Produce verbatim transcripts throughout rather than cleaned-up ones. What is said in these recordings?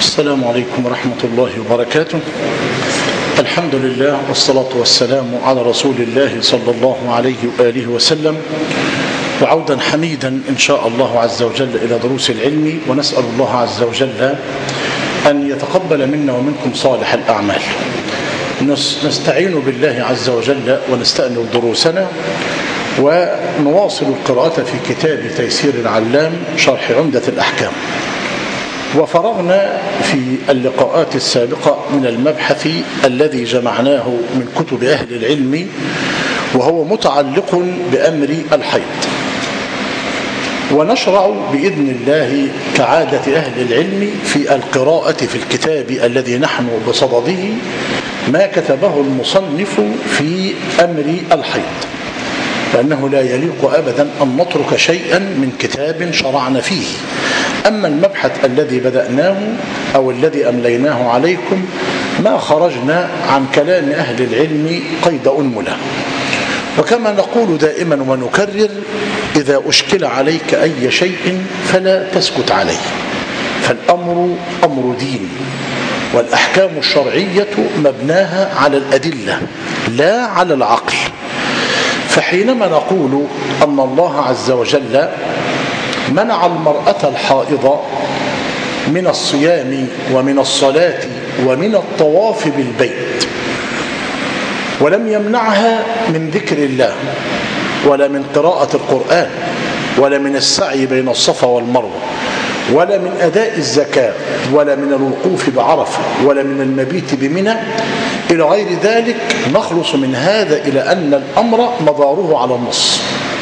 السلام عليكم ورحمة الله وبركاته. الحمد لله والصلاة والسلام على رسول الله صلى الله عليه وآله وسلم، وعودا حميدا إن شاء الله عز وجل إلى دروس العلم، ونسأل الله عز وجل أن يتقبل منا ومنكم صالح الأعمال. نستعين بالله عز وجل ونستأنف دروسنا ونواصل القراءة في كتاب تيسير العلام شرح عمدة الأحكام. وفرغنا في اللقاءات السابقة من المبحث الذي جمعناه من كتب أهل العلم، وهو متعلق بأمر الحيض. ونشرع بإذن الله كعادة أهل العلم في القراءة في الكتاب الذي نحن بصدده ما كتبه المصنف في أمر الحيض، لأنه لا يليق أبدا أن نترك شيئا من كتاب شرعنا فيه. أما المبحث الذي بدأناه أو الذي أمليناه عليكم ما خرجنا عن كلام أهل العلم قيد أنملة. وكما نقول دائما ونكرر: إذا أشكل عليك أي شيء فلا تسكت عليه، فالأمر أمر دين، والأحكام الشرعية مبناها على الأدلة لا على العقل. فحينما نقول أن الله عز وجل منع المرأة الحائضة من الصيام ومن الصلاة ومن الطواف بالبيت، ولم يمنعها من ذكر الله ولا من قراءة القرآن ولا من السعي بين الصفا والمروة ولا من أداء الزكاة ولا من الوقوف بعرفة ولا من المبيت بمنى إلى غير ذلك، نخلص من هذا إلى أن الأمر مداره على النص.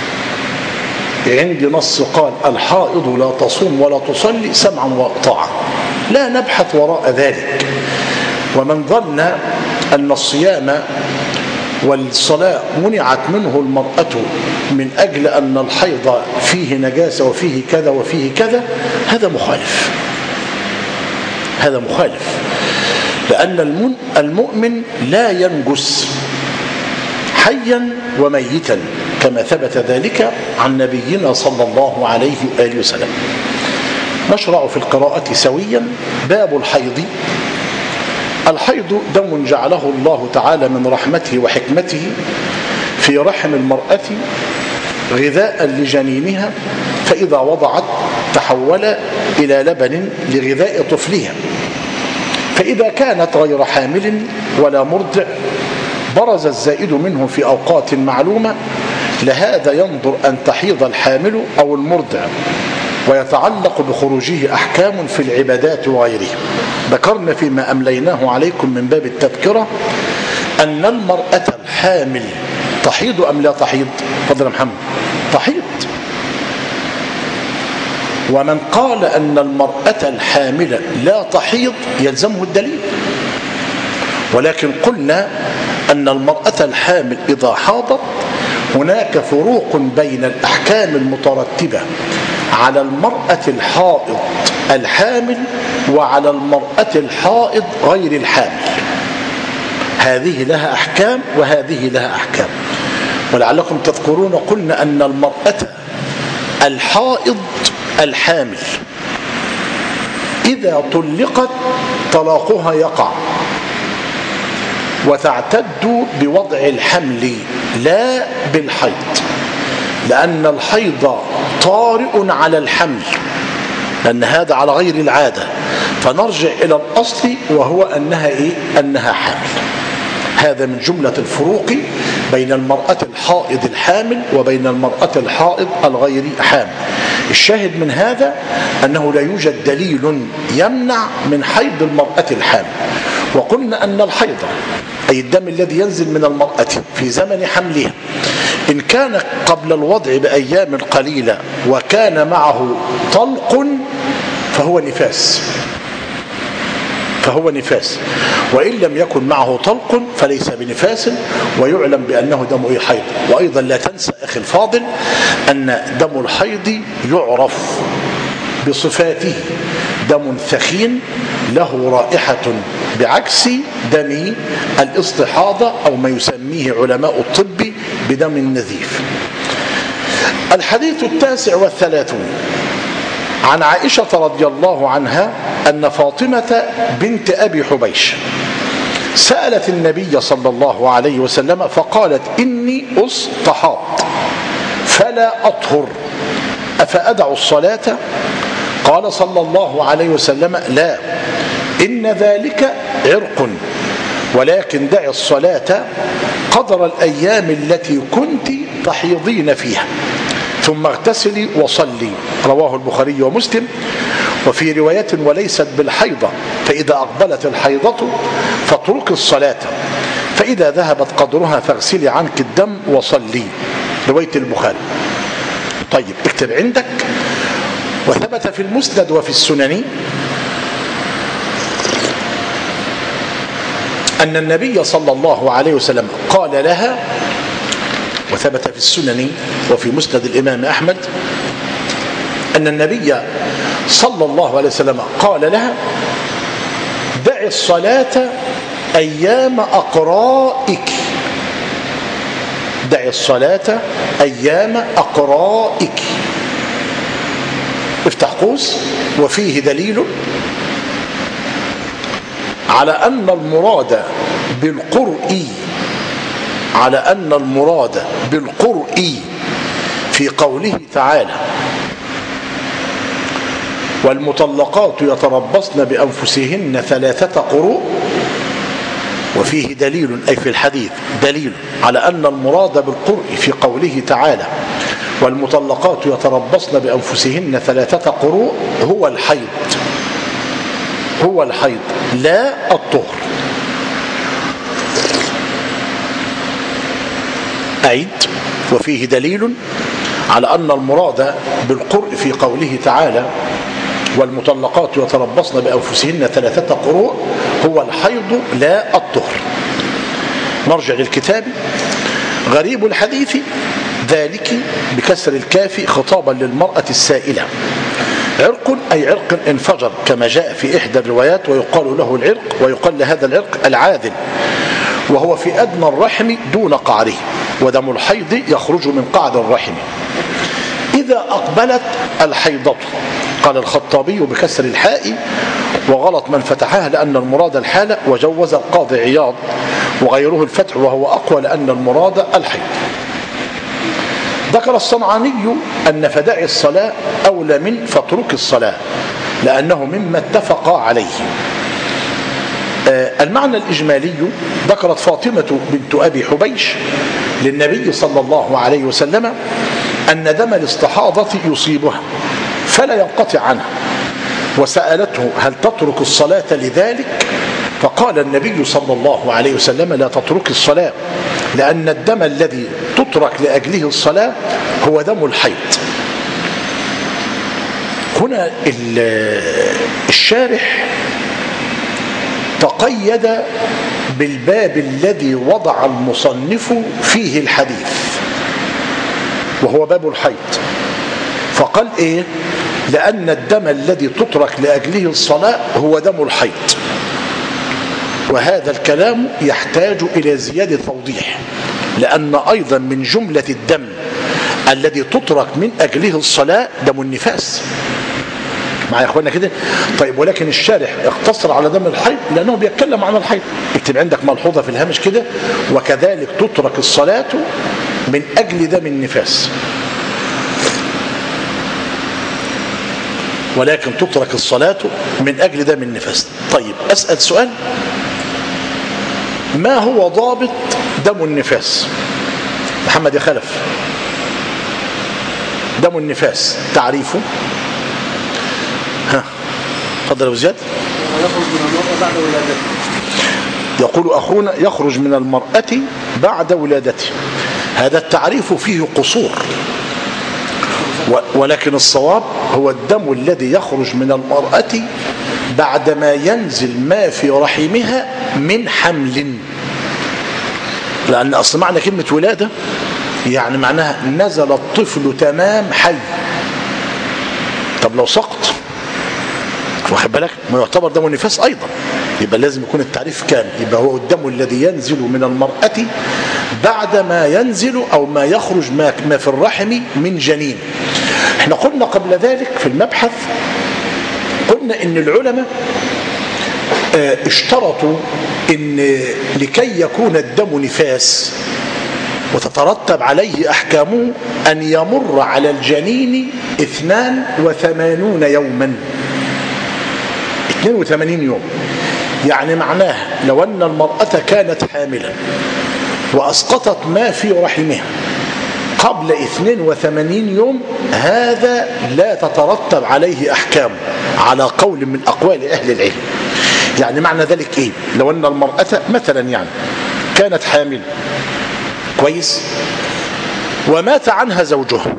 عندي نص قال الحائض لا تصوم ولا تصلي سمعا وطاعة، لا نبحث وراء ذلك. ومن ظن أن الصيام والصلاة منعت منه المرأة من أجل أن الحيض فيه نجاسة وفيه كذا وفيه كذا، هذا مخالف، هذا مخالف، لأن المؤمن لا ينجس حيا وميتا كما ثبت ذلك عن نبينا صلى الله عليه وآله وسلم. نشرع في القراءة سويا. باب الحيض. الحيض دم جعله الله تعالى من رحمته وحكمته في رحم المرأة غذاء لجنينها، فإذا وضعت تحول إلى لبن لغذاء طفلها. فإذا كانت غير حامل ولا مرضع برز الزائد منه في أوقات معلومة، لهذا ينظر أن تحيض الحامل أو المرضع، ويتعلق بخروجه أحكام في العبادات وغيرها. ذكرنا فيما أمليناه عليكم من باب التذكرة أن المرأة الحامل تحيض أم لا تحيض؟ فضل محمد. تحيض. ومن قال أن المرأة الحاملة لا تحيض يلزمه الدليل، ولكن قلنا أن المرأة الحامل إذا حاضت هناك فروق بين الأحكام المترتبة على المرأة الحائض الحامل وعلى المرأة الحائض غير الحامل. هذه لها أحكام وهذه لها أحكام. ولعلكم تذكرون قلنا أن المرأة الحائض الحامل إذا طلقت طلاقها يقع وتعتد بوضع الحمل لا بالحيض، لأن الحيض طارئ على الحمل، لأن هذا على غير العادة، فنرجع إلى الأصل وهو أنها إيه؟ أنها حامل. هذا من جملة الفروق بين المرأة الحائض الحامل وبين المرأة الحائض الغير حامل. الشاهد من هذا أنه لا يوجد دليل يمنع من حيض المرأة الحامل. وقلنا أن الحيض أي الدم الذي ينزل من المرأة في زمن حملها إن كان قبل الوضع بأيام قليلة وكان معه طلق فهو نفاس، فهو نفاس، وإن لم يكن معه طلق فليس بنفاس، ويعلم بأنه دم حيض. وأيضا لا تنسى أخي الفاضل أن دم الحيض يعرف بصفاته: دم ثخين له رائحة بعكس دم الاستحاضة أو ما يسميه علماء الطب بدم نزيف. الحديث التاسع والثلاثون عن عائشة رضي الله عنها أن فاطمة بنت أبي حبيش سألت النبي صلى الله عليه وسلم فقالت إني أستحاض فلا أطهر أفأدع الصلاة؟ قال صلى الله عليه وسلم لا، إن ذلك عرق، ولكن دع الصلاة قدر الأيام التي كنت تحيضين فيها ثم اغتسلي وصلي. رواه البخاري ومسلم. وفي رواية وليست بالحيضة، فإذا أقبلت الحيضة فاترك الصلاة، فإذا ذهبت قدرها فاغسلي عنك الدم وصلي. رواية البخاري. طيب اكتب عندك. وثبت في المسند وفي السنن أن النبي صلى الله عليه وسلم قال لها، وثبت في السنن وفي مسند الإمام أحمد أن النبي صلى الله عليه وسلم قال لها دع الصلاة أيام أقرائك، دع الصلاة أيام أقرائك. افتح قوس. وفيه دليل على أن المراد بالقرء على أن المراد بالقرء في قوله تعالى والمطلقات يتربصن بأنفسهن ثلاثة قروء، وفيه دليل أي في الحديث دليل على أن المراد بالقرء في قوله تعالى والمطلقات يتربصن بأنفسهن ثلاثة قروء هو الحيض، هو الحيض لا الطهر. أعيد. وفيه دليل على أن المراد بالقرء في قوله تعالى والمطلقات يتربصن بأنفسهن ثلاثة قروء هو الحيض لا الطهر. نرجع للكتاب. غريب الحديث ذلك بكسر الكاف خطابا للمرأة السائلة. عرق أي عرق انفجر كما جاء في إحدى الروايات، ويقال له العرق، ويقال لهذا العرق العاذل، وهو في أدنى الرحم دون قعره، ودم الحيض يخرج من قعر الرحم إذا أقبلت الحيضة. قال الخطابي بكسر الحاء وغلط من فتحها لأن المراد الحالة، وجوز القاضي عياض وغيره الفتح وهو أقوى لأن المراد الحيض. ذكر الصنعاني أن فداء الصلاة أولى من فاترك الصلاة لأنه مما اتفق عليه. المعنى الإجمالي ذكرت فاطمة بنت أبي حبيش للنبي صلى الله عليه وسلم أن دم الاستحاضة يصيبها فلا ينقطع عنها، وسألته هل تترك الصلاة لذلك؟ فقال النبي صلى الله عليه وسلم لا تترك الصلاة، لأن الدم الذي تترك لأجله الصلاة هو دم الحيض. هنا الشارح تقيد بالباب الذي وضع المصنف فيه الحديث وهو باب الحيض، فقال إيه؟ لأن الدم الذي تترك لأجله الصلاة هو دم الحيض. وهذا الكلام يحتاج إلى زيادة توضيح، لأن أيضا من جملة الدم الذي تترك من أجله الصلاة دم النفاس. معايا يا اخوانا كده؟ طيب ولكن الشارح اقتصر على دم الحيض لأنه بيتكلم عن الحيض. اكتب عندك ملحوظة في الهامش كده: وكذلك تترك الصلاة من أجل دم النفاس، ولكن تترك الصلاة من أجل دم النفاس. طيب أسأل سؤال: ما هو ضابط دم النفاس؟ محمد يا خلف، دم النفاس تعريفه؟ ها تفضل يا أبو زياد. يخرج من المرأة بعد ولادته. يقول أخونا يخرج من المرأة بعد ولادته. هذا التعريف فيه قصور، ولكن الصواب هو الدم الذي يخرج من المرأة بعدما ينزل ما في رحمها من حمل، لأن أصل معنى كلمة ولادة يعني معناها نزل الطفل تمام حي. طب لو سقط واخد بالك ما يعتبر دم النفاس أيضا، يبقى لازم يكون التعريف كامل. يبقى هو الدم الذي ينزل من المرأة بعدما ينزل أو ما يخرج ما في الرحم من جنين. احنا قلنا قبل ذلك في المبحث، قلنا ان العلماء اه اشترطوا ان لكي يكون الدم نفاس وتترتب عليه أحكامه أن يمر على الجنين اثنان وثمانون يوما. اثنين وثمانين يوم، يعني معناه لو أن المرأة كانت حاملا وأسقطت ما في رحمها قبل اثنين وثمانين يوم، هذا لا تترتب عليه أحكام على قول من أقوال أهل العلم. يعني معنى ذلك إيه؟ لو أن المرأة مثلا يعني كانت حامل كويس ومات عنها زوجها،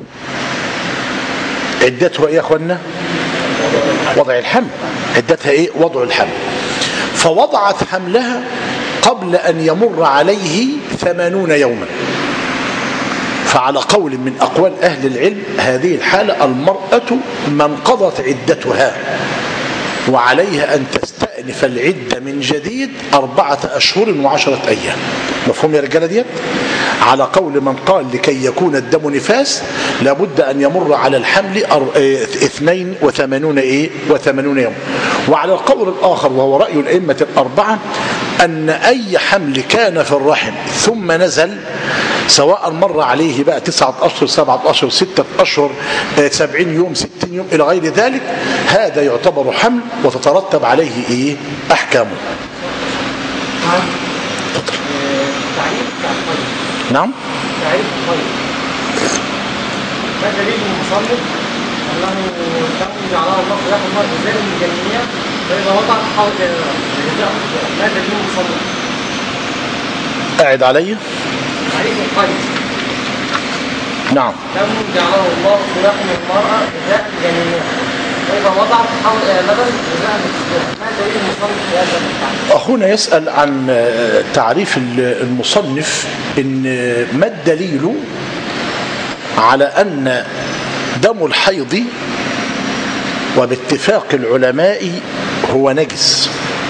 عدتها ايه يا اخوانا؟ وضع الحمل. عدتها ايه؟ وضع الحمل. فوضعت حملها قبل ان يمر عليه ثمانون يوما، فعلى قول من اقوال اهل العلم هذه الحالة المرأة من قضت عدتها وعليها ان تستأنف العدة من جديد أربعة أشهر وعشرة أيام. مفهوم يا رجالة ديت؟ على قول من قال لكي يكون الدم نفاس لابد أن يمر على الحمل اثنين وثمانون إيه وثمانون يوم. وعلى القول الآخر وهو رأي الأئمة الأربعة أن أي حمل كان في الرحم ثم نزل، سواء مر عليه بقى تسعة أشهر سبعة أشهر ستة أشهر سبعين يوم ستين يوم إلى غير ذلك، هذا يعتبر حمل وتترتب عليه إيه أحكامه. نعم. تعريف الخير ما دليل المصنف انه لم يجعلها الله خلاف المرء ازاله من الجنيه فاذا وضع تحاول ما دليل المصنف؟ قاعد علي. تعريف الخير نعم. لم يجعله الله خلاف المرأة ازاله من الجنيه فاذا وضع تحاول لبن ازاله من ما دليل المصنف في هذا التعريف؟ أخونا يسأل عن تعريف المصنف إن ما الدليل على أن دم الحيض وباتفاق العلماء هو نجس.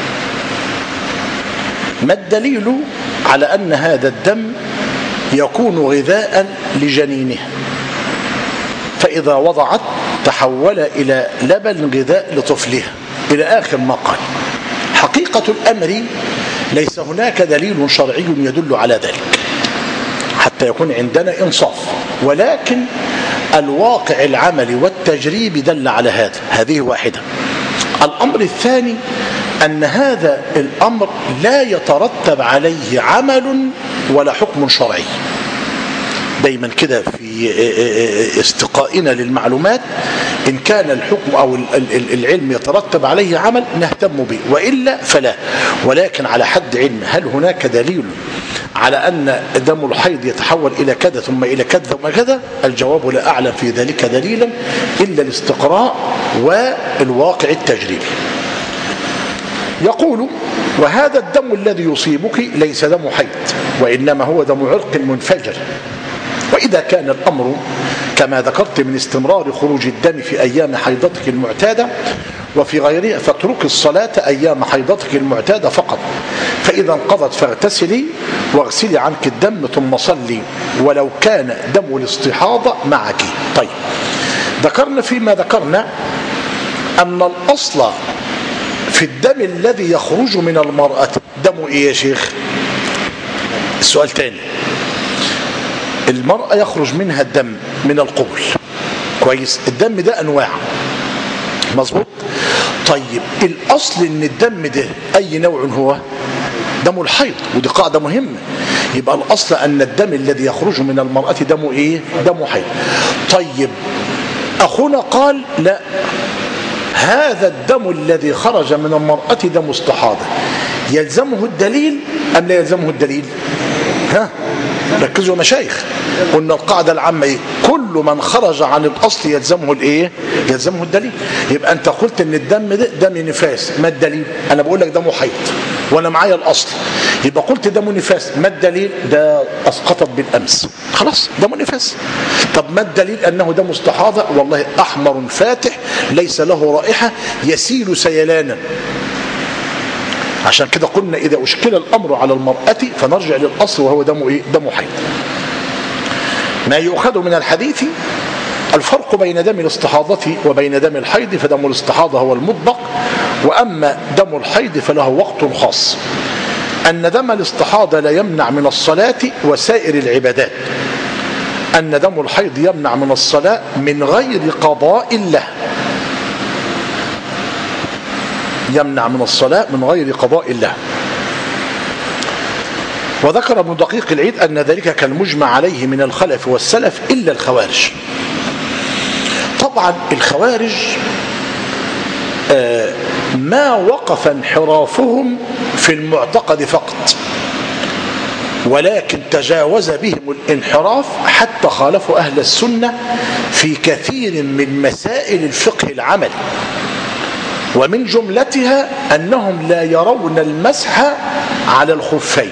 ما الدليل على أن هذا الدم يكون غذاء لجنينها، فإذا وضعت تحول إلى لبن غذاء لطفلها إلى آخر ما قال. حقيقة الأمر ليس هناك دليل شرعي يدل على ذلك حتى يكون عندنا إنصاف، ولكن الواقع العملي والتجريبي دل على هذا. هذه واحدة. الأمر الثاني أن هذا الأمر لا يترتب عليه عمل ولا حكم شرعي. دايما كده في استقائنا للمعلومات إن كان الحكم أو العلم يترتب عليه عمل نهتم به، وإلا فلا. ولكن على حد علم هل هناك دليل على أن دم الحيض يتحول إلى كذا ثم إلى كذا ثم كذا؟ الجواب لا أعلم في ذلك دليلا إلا الاستقراء والواقع التجريبي. يقول: وهذا الدم الذي يصيبك ليس دم حيض وإنما هو دم عرق منفجر، وإذا كان الأمر كما ذكرت من استمرار خروج الدم في أيام حيضتك المعتادة وفي غيرها فاترك الصلاة أيام حيضتك المعتادة فقط، فإذا انقضت فاغتسلي واغسلي عنك الدم ثم صلي ولو كان دم الاستحاضة معك. طيب، ذكرنا فيما ذكرنا أن الأصل في الدم الذي يخرج من المرأة دم إيه يا شيخ؟ السؤال تاني. المرأة يخرج منها الدم من القبل، كويس؟ الدم ده أنواع، مظبوط؟ طيب، الأصل إن الدم ده أي نوع هو؟ دم الحيض، ودي قاعدة مهمة. يبقى الأصل أن الدم الذي يخرج من المرأة دم إيه؟ دم حيض. طيب، أخونا قال لا، هذا الدم الذي خرج من المرأة دم استحاضة، يلزمه الدليل أم لا يلزمه الدليل؟ ها؟ ركزوا يا مشايخ، قلنا القاعدة العامة ايه؟ كل من خرج عن الأصل يلزمه الايه؟ يلزمه الدليل. يبقى أنت قلت إن الدم ده دم نفاس، ما الدليل؟ أنا بقول لك دم حيض وأنا معايا الأصل، يبقى قلت دم نفاس، ما الدليل؟ ده أسقطت بالأمس، خلاص دم نفاس. طب ما الدليل أنه دم استحاضة؟ والله أحمر فاتح ليس له رائحة يسيل سيلانا. عشان كده قلنا إذا أشكل الأمر على المرأة فنرجع للأصل وهو دم إيه؟ دم حيض. ما يؤخذ من الحديث الفرق بين دم الاستحاضة وبين دم الحيض: فدم الاستحاضة هو المطلق، وأما دم الحيض فله وقت خاص. أن دم الاستحاضة لا يمنع من الصلاة وسائر العبادات. أن دم الحيض يمنع من الصلاة من غير قضاء له، يمنع من الصلاة من غير قضاء له. وذكر ابن دقيق العيد أن ذلك كالمجمع عليه من الخلف والسلف إلا الخوارج. طبعا الخوارج آه ما وقف انحرافهم في المعتقد فقط، ولكن تجاوز بهم الانحراف حتى خالفوا أهل السنة في كثير من مسائل الفقه العملي، ومن جملتها أنهم لا يرون المسح على الخفين،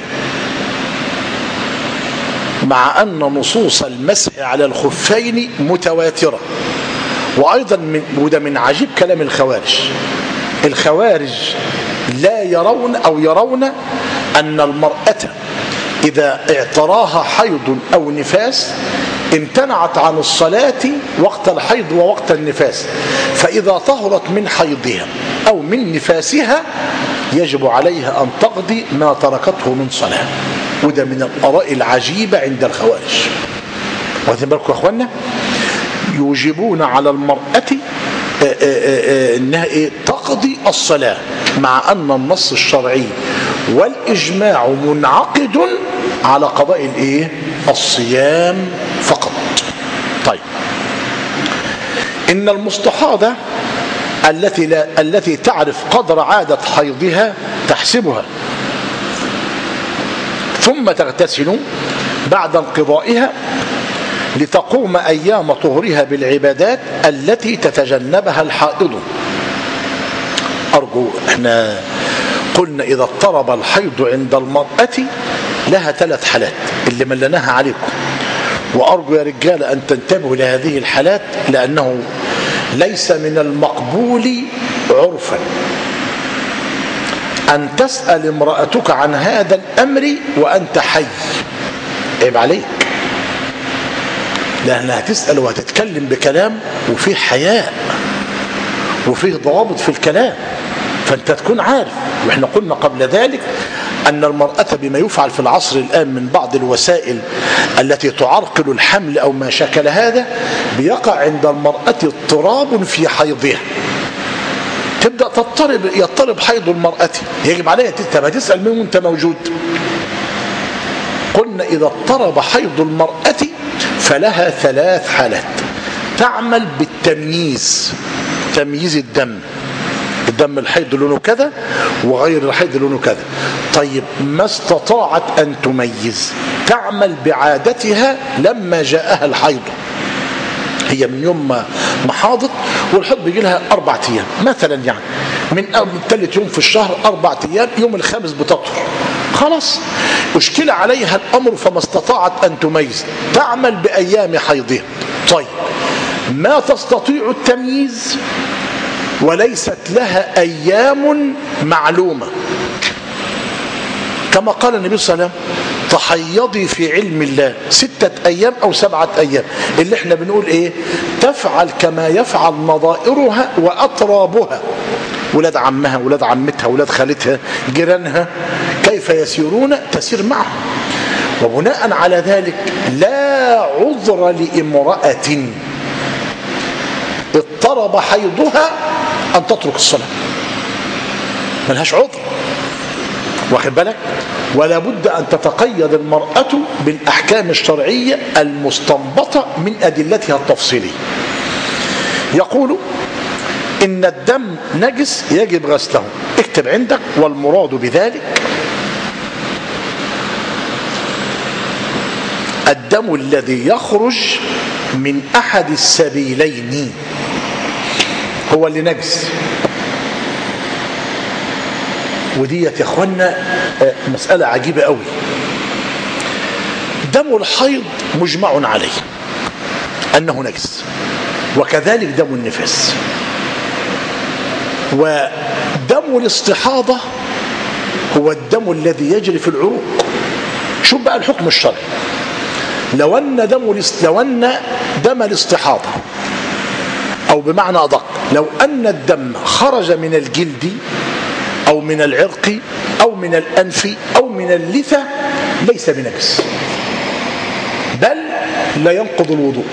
مع أن نصوص المسح على الخفين متواترة. وأيضا من وده من عجيب كلام الخوارج، الخوارج لا يرون أو يرون أن المرأة إذا اعتراها حيض أو نفاس امتنعت عن الصلاة وقت الحيض ووقت النفاس، فإذا طهرت من حيضها أو من نفاسها يجب عليها أن تقضي ما تركته من صلاة. وده من الآراء العجيبة عند الخوارج. واخدين بالكم يا أخوانا؟ يوجبون على المرأة أنها تقضي الصلاة، مع أن النص الشرعي والإجماع منعقد على قضاء الإيه؟ الصيام فقط. طيب، إن المستحاضة التي لا التي تعرف قدر عادة حيضها تحسبها ثم تغتسل بعد انقضائها لتقوم أيام طهرها بالعبادات التي تتجنبها الحائض. أرجو، احنا قلنا إذا اضطرب الحيض عند المرأة لها ثلاث حالات اللي ملناها عليكم، وأرجو يا رجال أن تنتبهوا لهذه الحالات، لأنه ليس من المقبول عرفا أن تسأل امرأتك عن هذا الأمر وأنت حي. عيب عليك، لأنها هتسأل وهتتكلم بكلام وفيه حياء وفيه ضوابط في الكلام، فأنت تكون عارف. وإحنا قلنا قبل ذلك أن المرأة بما يفعل في العصر الآن من بعض الوسائل التي تعرقل الحمل أو ما شكل هذا، بيقع عند المرأة اضطراب في حيضها، تبدأ تضطرب يضطرب حيض المرأة، يجب عليها تسأل مين وانت موجود. قلنا إذا اضطرب حيض المرأة فلها ثلاث حالات: تعمل بالتمييز، تمييز الدم، الدم الحيض لونه كذا وغير الحيض لونه كذا. طيب، ما استطاعت أن تميز تعمل بعادتها لما جاءها الحيض، هي من يوم ما حاضت والحيض بيجي لها أربع أيام مثلا، يعني من ثالث يوم في الشهر أربع أيام، يوم الخامس بتطهر، خلاص أشكل عليها الأمر فما استطاعت أن تميز، تعمل بأيام حيضها. طيب، ما تستطيع التمييز وليست لها أيام معلومة، كما قال النبي صلى الله عليه وسلم: تحيضي في علم الله ستة أيام أو سبعة أيام، اللي احنا بنقول إيه؟ تفعل كما يفعل نظائرها وأطرابها، ولاد عمها ولاد عمتها ولاد خالتها جيرانها، كيف يسيرون تسير معهم. وبناء على ذلك لا عذر لامرأة اضطرب حيضها أن تترك الصلاة، ملهاش عذر، واخد بالك؟ ولا بد أن تتقيد المرأة بالأحكام الشرعية المستنبطة من أدلتها التفصيلية. يقول إن الدم نجس يجب غسله، اكتب عندك: والمراد بذلك الدم الذي يخرج من أحد السبيلين هو اللي نجس. وديت يا اخوانا مسألة عجيبة قوي. دم الحيض مجمع عليه أنه نجس، وكذلك دم النفاس. ودم الاستحاضة هو الدم الذي يجري في العروق. شوف بقى الحكم الشرعي: لو أن دم لو أن دم الاستحاضة أو بمعنى أدق، لو أن الدم خرج من الجلد أو من العرق أو من الأنف أو من اللثة ليس بنجس، بل لا ينقض الوضوء.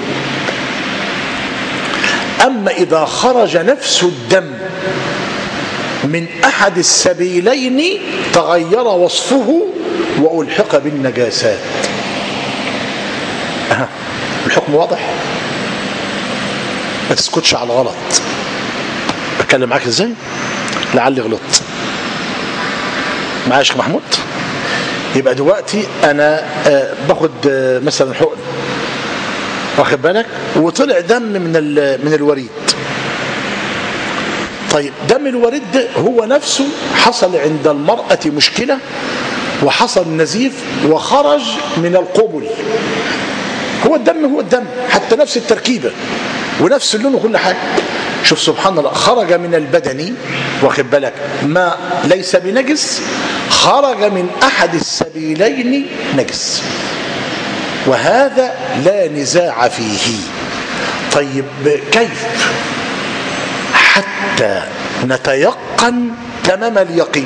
أما إذا خرج نفس الدم من أحد السبيلين تغير وصفه وألحق بالنجاسات. أه. الحكم واضح؟ ما تسكتش على الغلط. بتكلم معاك ازاي؟ لعلي غلطت. معايا يا شيخ محمود؟ يبقى دلوقتي انا آه باخد آه مثلا حقن، واخد بالك، وطلع دم من من الوريد. طيب دم الوريد ده هو نفسه حصل عند المرأة مشكلة وحصل نزيف وخرج من القبل. هو الدم هو الدم، حتى نفس التركيبة ونفس اللون وكل حاجة. شوف سبحان الله، خرج من البدن، واخد بالك، ما ليس بنجس، خرج من أحد السبيلين نجس، وهذا لا نزاع فيه. طيب كيف حتى نتيقن تمام اليقين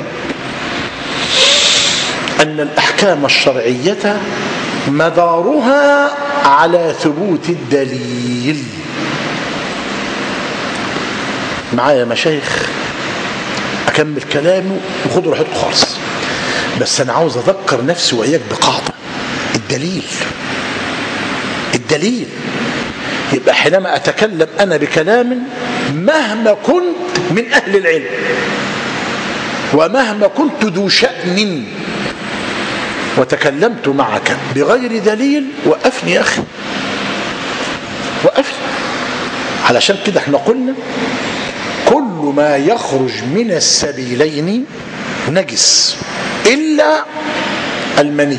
أن الأحكام الشرعية مدارها على ثبوت الدليل؟ معايا يا مشايخ؟ أكمل كلامه وخدوا راحتكم خالص، بس أنا عاوز أذكر نفسي وإياك بقاعدة: الدليل. الدليل يبقى حينما أتكلم أنا بكلام مهما كنت من أهل العلم ومهما كنت ذو شأن وتكلمت معك بغير دليل، وقفني يا أخي، وقفني. علشان كده احنا قلنا كل ما يخرج من السبيلين نجس إلا المني،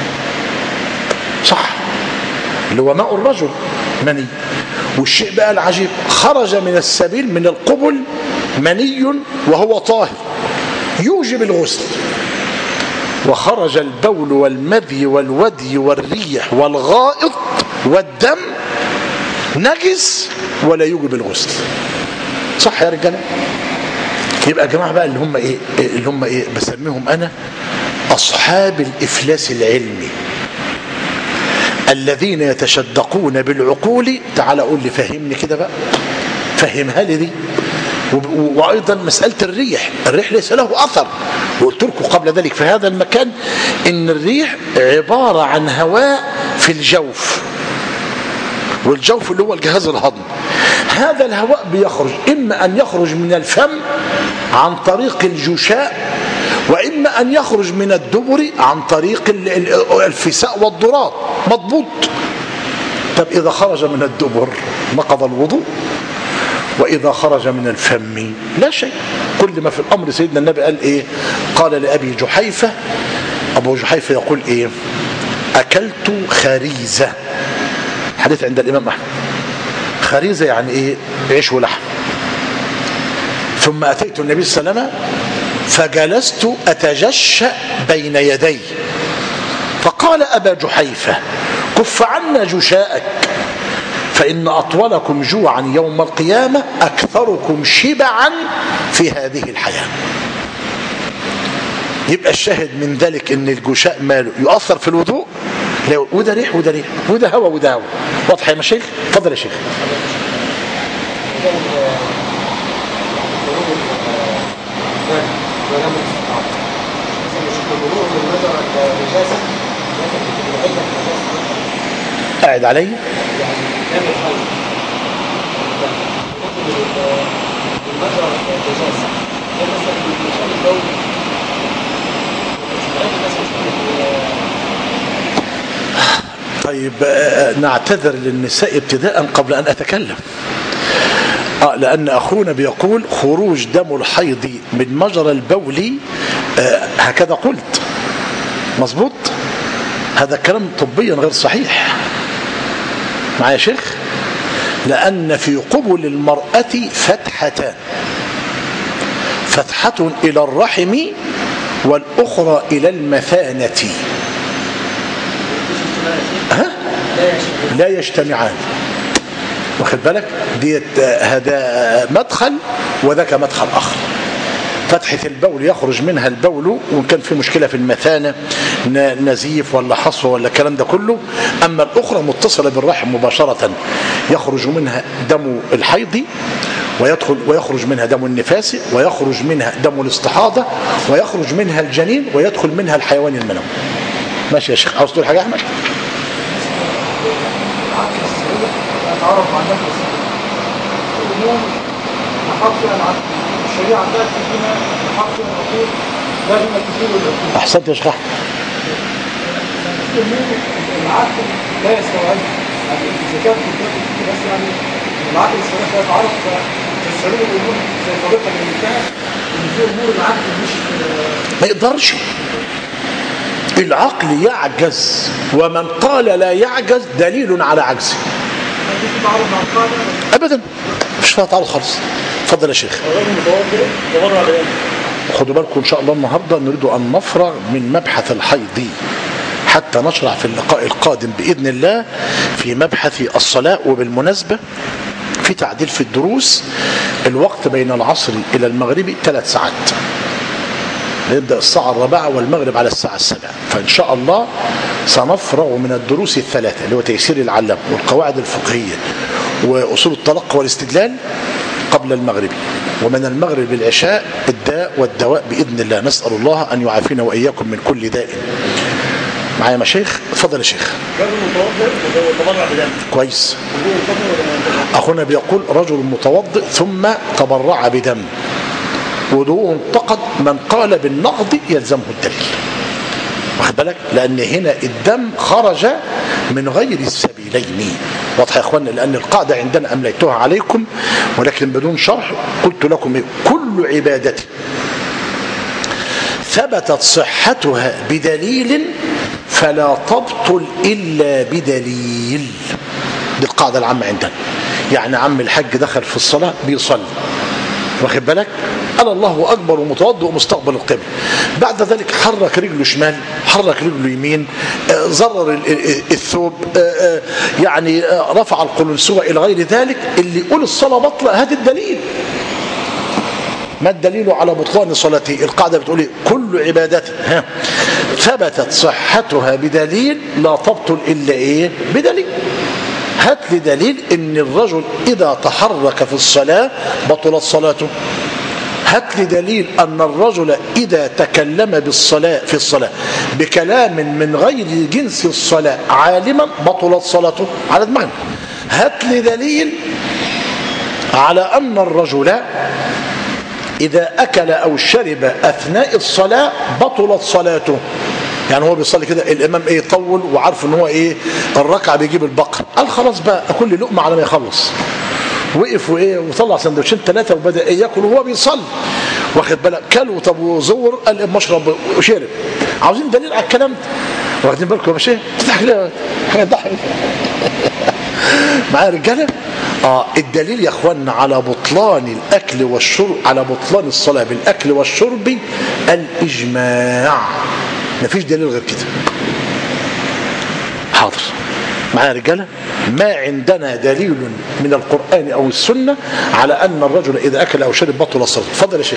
صح، اللي هو ماء الرجل مني. والشيء بقى العجيب، خرج من السبيل من القبل مني وهو طاهر يوجب الغسل، وخرج البول والمذي والودي والريح والغائط والدم نجس ولا يوجب الغسل. صح يا رجاله؟ يبقى يا جماعه بقى اللي هم ايه اللي هم ايه بسميهم انا اصحاب الافلاس العلمي، الذين يتشدقون بالعقول. تعال قول لي، فهمني كده بقى، فهمها لي دي. وايضا مساله الريح، الريح ليس له اثر، وقلت لكم قبل ذلك في هذا المكان ان الريح عباره عن هواء في الجوف، والجوف اللي هو الجهاز الهضمي. هذا الهواء بيخرج اما ان يخرج من الفم عن طريق الجشاء، واما ان يخرج من الدبر عن طريق الفساء والضرات، مضبوط. طب اذا خرج من الدبر نقض الوضوء، واذا خرج من الفم لا شيء. كل ما في الامر سيدنا النبي قال ايه؟ قال لابي جحيفه، ابو جحيفه يقول ايه؟ اكلت خريزه، حديث عند الامام احمد. خريزه يعني ايه؟ عيش ولحم. ثم اتيت النبي صلى الله عليه وسلم فجلست اتجشأ بين يديه، فقال ابا جحيفه كف عنا جشاءك، فإن أطولكم جوعا يوم القيامة أكثركم شبعا في هذه الحياة. يبقى الشاهد من ذلك أن الجشاء ماله يؤثر في الوضوء، وده ريح وده ريح وده هوا وده هوا. واضح يا مشايخ؟ اتفضل يا شيخ. قاعد علي طيب. نعتذر للنساء ابتداء قبل أن أتكلم، آه لأن أخونا بيقول خروج دم الحيض من مجرى البول، آه هكذا قلت، مظبوط؟ هذا كلام طبيا غير صحيح. معايا يا شيخ؟ لأن في قبل المرأة فتحتان، فتحة إلى الرحم والأخرى إلى المثانة، ها؟ لا يجتمعان. واخد بالك؟ ديت هذا مدخل وذاك مدخل آخر. فتحة البول يخرج منها البول وإن كان في مشكلة في المثانة نزيف ولا حصوة ولا الكلام ده كله. أما الأخرى متصلة بالرحم مباشرة يخرج منها دم الحيض ويدخل ويخرج منها دم النفاس ويخرج منها دم الاستحاضة ويخرج منها الجنين ويدخل منها الحيوان المنوي. ماشي يا شيخ؟ عاوز تقول حاجة يا أحمد؟ الشريعة لا تدينا حق العقول لازم تكون العقول. أحسنت يا شيخ أحمد. العقل لا يستوعب يعني الزكاة في بس يعني العقل الصحيح لا يتعرف تستوعب الأمور زي طريقة اللي انتهى إن في أمور العقل مش ما يقدرش. العقل يعجز ومن قال لا يعجز دليل على عجزه. أبدا مش فيها تعارض خالص. اتفضل يا شيخ. خدوا بالكم ان شاء الله النهارده نريد ان نفرغ من مبحث الحيض حتى نشرع في اللقاء القادم باذن الله في مبحث الصلاه. وبالمناسبه في تعديل في الدروس، الوقت بين العصر الى المغرب ثلاث ساعات، نبدا الساعه الرابعه والمغرب على الساعه السابعه. فان شاء الله سنفرغ من الدروس الثلاثه اللي هو تيسير العلام والقواعد الفقهيه واصول التلقي والاستدلال قبل المغرب، ومن المغرب للعشاء الداء والدواء بإذن الله. نسأل الله أن يعافينا وإياكم من كل داء. معايا مشايخ؟ اتفضل يا شيخ. كويس. أخونا بيقول رجل متوضئ ثم تبرع بدم وضوءه انتقد، من قال بالنقض يلزمه الدليل. واخد بالك؟ لأن هنا الدم خرج من غير السبيلين. واضح يا اخوانا؟ لأن القاعدة عندنا أمليتها عليكم ولكن بدون شرح. قلت لكم إيه؟ كل عبادة ثبتت صحتها بدليل فلا تبطل إلا بدليل. دي القاعدة العامة عندنا. يعني عم الحج دخل في الصلاة بيصلي، واخد بالك؟ قال الله أكبر ومتوضئ ومستقبل القبلة، بعد ذلك حرك رجله شمال، حرك رجله يمين، زرر الثوب، يعني رفع القلنسوة إلى غير ذلك، اللي يقول الصلاة بطلة هذا الدليل. ما الدليل على بطلان صلاته؟ القاعدة بتقول كل عبادة ها ثبتت صحتها بدليل لا تبطل إلا إيه؟ بدليل. هات لي دليل ان الرجل اذا تحرك في الصلاة بطلت صلاته. هات لي دليل ان الرجل اذا تكلم بالصلاة في الصلاة بكلام من غير جنس الصلاة عالما بطلت صلاته على دماغنا. هات لي دليل على ان الرجل اذا اكل او شرب اثناء الصلاة بطلت صلاته. يعني هو بيصلي كده الامام ايه يطول وعارف ان هو ايه الركعه بيجيب البقر، قال خلاص بقى اكل لقمه على ما يخلص. وقف وايه وطلع سندوتشين ثلاثه وبدا ايه ياكل وهو بيصلي، واخد بالك؟ كل طب وزور قال مشرب وشرب. عاوزين دليل على الكلام ده. واخدين بالكم يا باشا؟ تضحك ليه؟ حاجه تضحك معايا يا رجاله؟ اه الدليل يا اخواننا على بطلان الاكل والشرب، على بطلان الصلاه بالاكل والشرب الاجماع. مفيش دليل غير كده. حاضر معايا يا رجاله؟ ما عندنا دليل من القرآن أو السنة على أن الرجل إذا أكل أو شرب بطل الصلاة. اتفضل يا شيخ.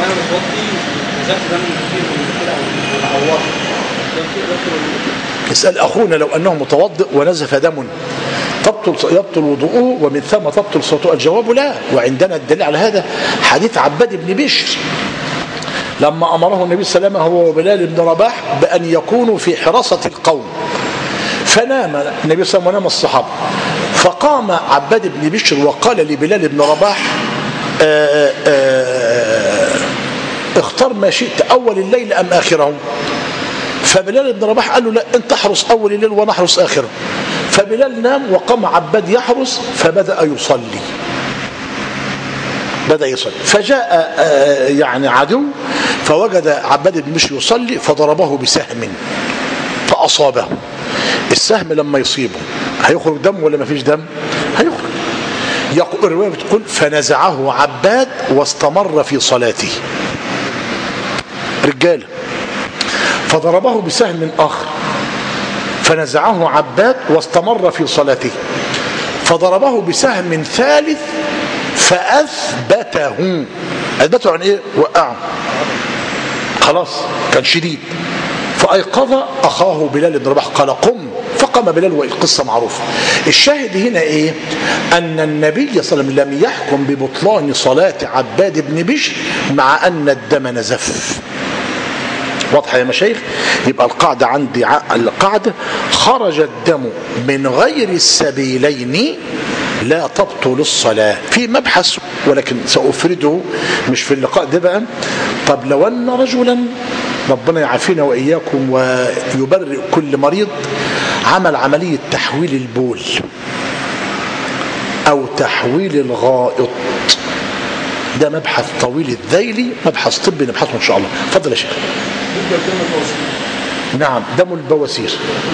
اسأل أخونا لو أنه متوضئ ونزف دم تبطل يبطل وضوءه ومن ثم تبطل صلاته؟ الجواب لا. وعندنا الدليل على هذا حديث عباد بن بشر لما أمره النبي صلى الله عليه وسلم هو وبلال بن رباح بأن يكونوا في حراسة القوم، فنام النبي صلى الله عليه وسلم ونام الصحابة، فقام عباد بن بشر وقال لبلال بن رباح آآ آآ اختار ما شئت أول الليل أم آخره. فبلال بن رباح قال له لا انت احرس أول الليل وانا احرس آخره. فبلال نام وقام عباد يحرس فبدأ يصلي بدأ يصلي فجاء يعني عدو فوجد عباد بن بشر يصلي فضربه بسهم فأصابه. السهم لما يصيبه هيخرج دم ولا ما فيش دم؟ هيخرج. يقول الرواية بتقول فنزعه عباد واستمر في صلاته. رجاله فضربه بسهم آخر فنزعه عباد واستمر في صلاته. فضربه بسهم ثالث فأثبته. أثبته عن إيه؟ وقعه، خلاص كان شديد. فأيقظ أخاه بلال بن رباح قال قم، فقام بلال، والقصة معروفة. الشاهد هنا إيه؟ أن النبي صلى الله عليه وسلم لم يحكم ببطلان صلاة عباد بن بشر مع أن الدم نزف. واضحة يا مشايخ؟ يبقى القاعدة عندي، القاعدة خرج الدم من غير السبيلين لا تبطل الصلاة. في مبحث ولكن سأفرده مش في اللقاء ده بقى. طب لو أن رجلا، ربنا يعافينا وإياكم ويبرئ كل مريض، عمل عملية تحويل البول أو تحويل الغائط، ده مبحث طويل الذيل، مبحث طبي نبحثه إن شاء الله. اتفضل يا شيخ. نعم، دم البواسير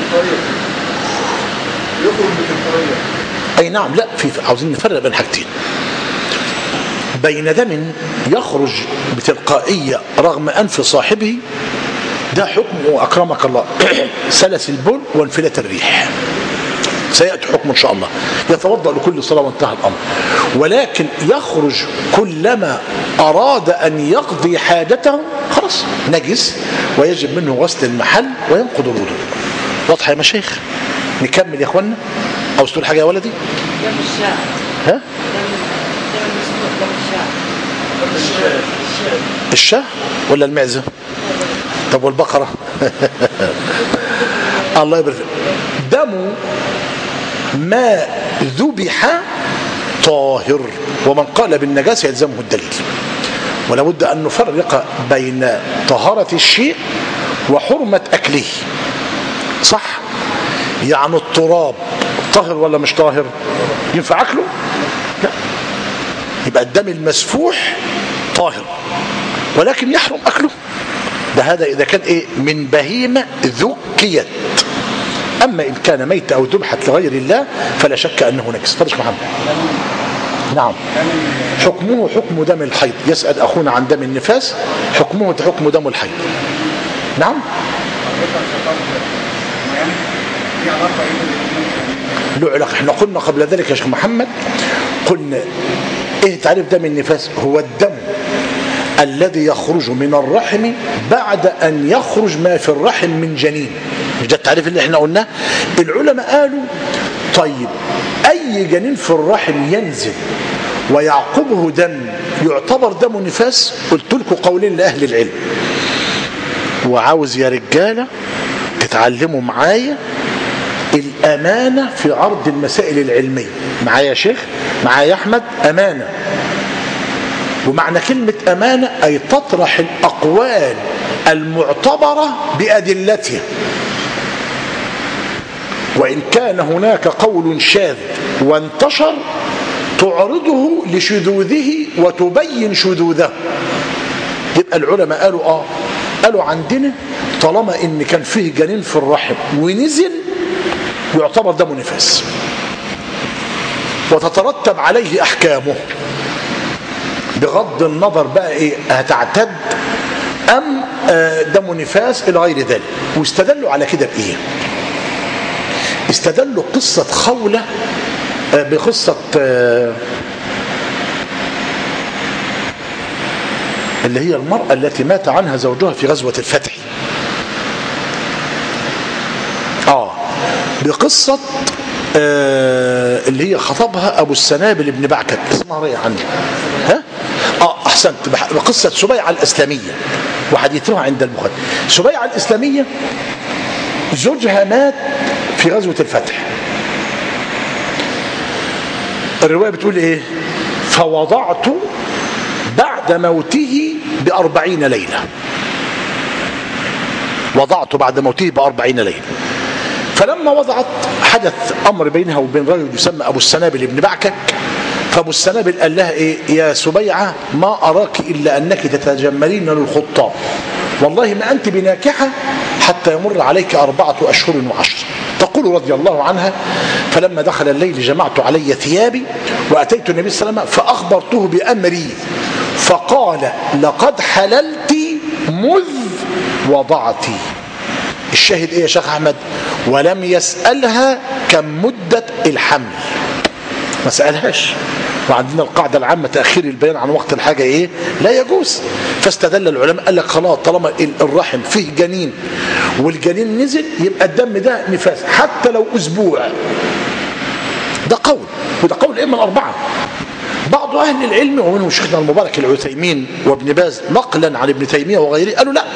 أي نعم. لا، في عاوزين نفرق بين حاجتين، بين دم يخرج بتلقائية رغم أنف صاحبه، ده حكمه أكرمك الله سلس البول وانفلات الريح، سيأتي حكم إن شاء الله، يتوضأ لكل صلاة وانتهى الأمر. ولكن يخرج كلما أراد أن يقضي حاجته، خلاص نجس ويجب منه غسل المحل وينقض الوضوء. واضحة يا مشايخ؟ نكمل يا اخوانا، او تقول حاجه يا ولدي؟ دم الشاة. ها؟ دم دم الشاة. الشاة ولا المعزه؟ طب والبقره؟ الله يبارك. دم ما ذبح طاهر، ومن قال بالنجاسه يلزمه الدليل. ولا بد ان نفرق بين طهاره الشيء وحرمه اكله. صح؟ يعني التراب طاهر ولا مش طاهر؟ ينفع اكله؟ لا. يبقى الدم المسفوح طاهر ولكن يحرم اكله. ده هذا اذا كان ايه؟ من بهيمه ذكيت. اما ان كان ميت او ذبحت لغير الله فلا شك انه نجس. فضلش محمد. نعم. حكمه حكم دم الحيض. يسأل اخونا عن دم النفاس، حكمه حكم دم الحيض. نعم. له علاقة. احنا قلنا قبل ذلك يا شيخ محمد، قلنا ايه تعريف دم النفاس؟ هو الدم الذي يخرج من الرحم بعد ان يخرج ما في الرحم من جنين. مش ده التعريف اللي احنا قلناه؟ العلماء قالوا طيب اي جنين في الرحم ينزل ويعقبه دم يعتبر دم نفاس؟ قلت لكم قولين لاهل العلم، وعاوز يا رجاله تتعلموا معايا الأمانة في عرض المسائل العلمية. معايا يا شيخ؟ معايا يا أحمد؟ أمانة. ومعنى كلمة أمانة أي تطرح الأقوال المعتبرة بأدلتها، وإن كان هناك قول شاذ وانتشر تعرضه لشذوذه وتبين شذوذه. يبقى العلماء قالوا آه قالوا عندنا طالما إن كان فيه جنين في الرحم ونزل يعتبر دم نفاس وتترتب عليه أحكامه، بغض النظر بقى إيه هتعتد أم دم نفاس إلى غير ذلك. واستدلوا على كده بإيه؟ استدلوا قصة خولة بقصة اللي هي المرأة التي مات عنها زوجها في غزوة الفتح. آه بقصة آه اللي هي خطبها أبو السنابل بن بعكت، اسمها رأي عنه. ها؟ آه أحسنت. بقصة سبيعة الإسلامية وحديثها عند البخاري. سبيعة الإسلامية زوجها مات في غزوة الفتح. الرواية بتقول إيه؟ فوضعت بعد موته بأربعين ليلة. وضعت بعد موته بأربعين ليلة. فلما وضعت حدث أمر بينها وبين رجل يسمى أبو السنابل بن بعكك. فأبو السنابل قال لها إيه؟ يا سبيعة ما أراك إلا أنك تتجملين للخطاب، والله ما أنت بناكحة حتى يمر عليك أربعة أشهر وعشر. تقول رضي الله عنها فلما دخل الليل جمعت علي ثيابي وأتيت النبي صلى الله عليه وسلم فأخبرته بأمري فقال لقد حللت مذ وضعتي. الشاهد إيه يا شيخ أحمد؟ ولم يسألها كم مدة الحمل. ما سألهاش. وعندنا القاعدة العامة تأخير البيان عن وقت الحاجة ايه لا يجوز. فاستدل العلماء قال لك خلاص طالما الرحم فيه جنين والجنين نزل يبقى الدم ده نفاس حتى لو اسبوع. ده قول، وده قول الائمه الاربعه. بعض اهل العلم ومنهم شيخنا المبارك العثيمين وابن باز نقلا عن ابن تيميه وغيره قالوا لا،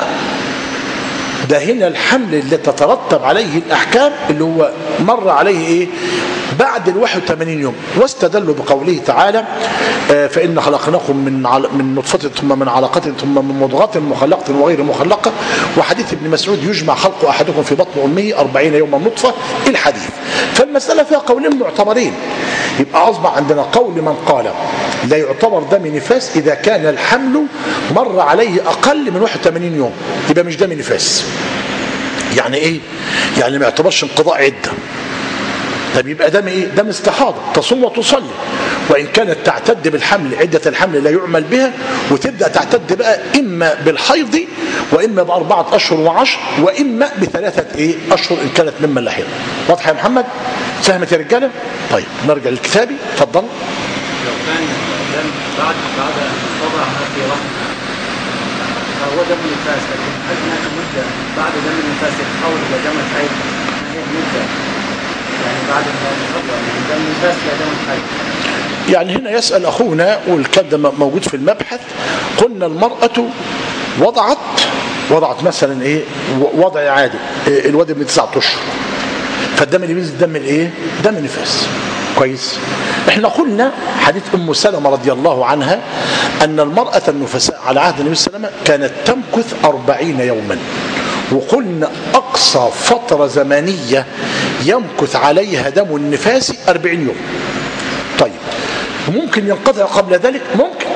ده هنا الحمل اللي تترتب عليه الاحكام اللي هو مر عليه ايه بعد ال واحد وثمانين يوم. واستدلوا بقوله تعالى فإن خلقناكم من من نطفة ثم من علقة ثم من مضغة مخلقة وغير مخلقة. وحديث ابن مسعود يجمع خلق أحدكم في بطن أمه أربعين يوما نطفة الحديث. فالمسألة فيها قولين معتبرين. يبقى أصبح عندنا قول من قال لا يعتبر دم نفاس إذا كان الحمل مر عليه أقل من واحد وثمانين يوم، يبقى مش دم نفاس. يعني إيه؟ يعني ما يعتبرش انقضاء عدة. طب يبقى دم ايه؟ دم استحاضه تصوم وتصلي، وان كانت تعتد بالحمل عده الحمل لا يعمل بها، وتبدا تعتد بقى اما بالحيض واما باربعه اشهر وعشر واما بثلاثه ايه اشهر ان كانت ممن لا حيض. واضحه يا محمد؟ فهمت يا رجاله؟ طيب نرجع للكتابي. اتفضل. لو كان دم بعد بعد وضع في رحم فهو دم نفاس، لكن هل هناك مده بعد دم النفاس يتحول الى دم الحيض؟ ما هي المده؟ يعني بعد دم النفاس الى دم الحيض. يعني هنا يسأل أخونا والكلام ده موجود في المبحث. قلنا المرأة وضعت وضعت مثلا ايه وضع عادي، إيه الواد ابن تسعة اشهر، فالدم اللي بينزل دم الايه؟ دم نفاس. كويس. احنا قلنا حديث ام سلمة رضي الله عنها ان المرأة النفساء على عهد النبي صلى الله عليه وسلم كانت تمكث أربعين يوما، وقلنا اقصى فترة زمنية يمكث عليها دم النفاس أربعين يوم. طيب ممكن ينقطع قبل ذلك؟ ممكن.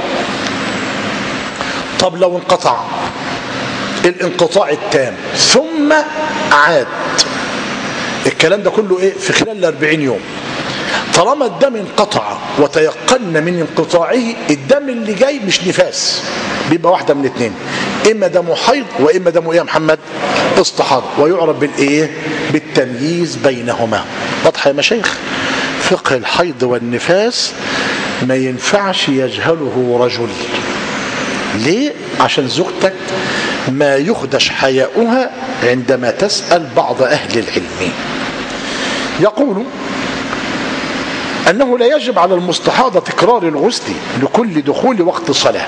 طب لو انقطع الانقطاع التام ثم عاد، الكلام ده كله ايه في خلال الأربعين يوم. طالما الدم انقطع وتيقن من انقطاعه، الدم اللي جاي مش نفاس، بيبقى واحدة من اثنين، اما دم حيض واما دم ايه يا محمد؟ استحاضة، ويعرف بالايه؟ بالتمييز بينهما. واضحة يا مشايخ؟ فقه الحيض والنفاس ما ينفعش يجهله رجل. ليه؟ عشان زوجتك ما يخدش حياؤها عندما تسأل بعض أهل العلم. يقول أنه لا يجب على المستحاضة تكرار الغسل لكل دخول وقت صلاة.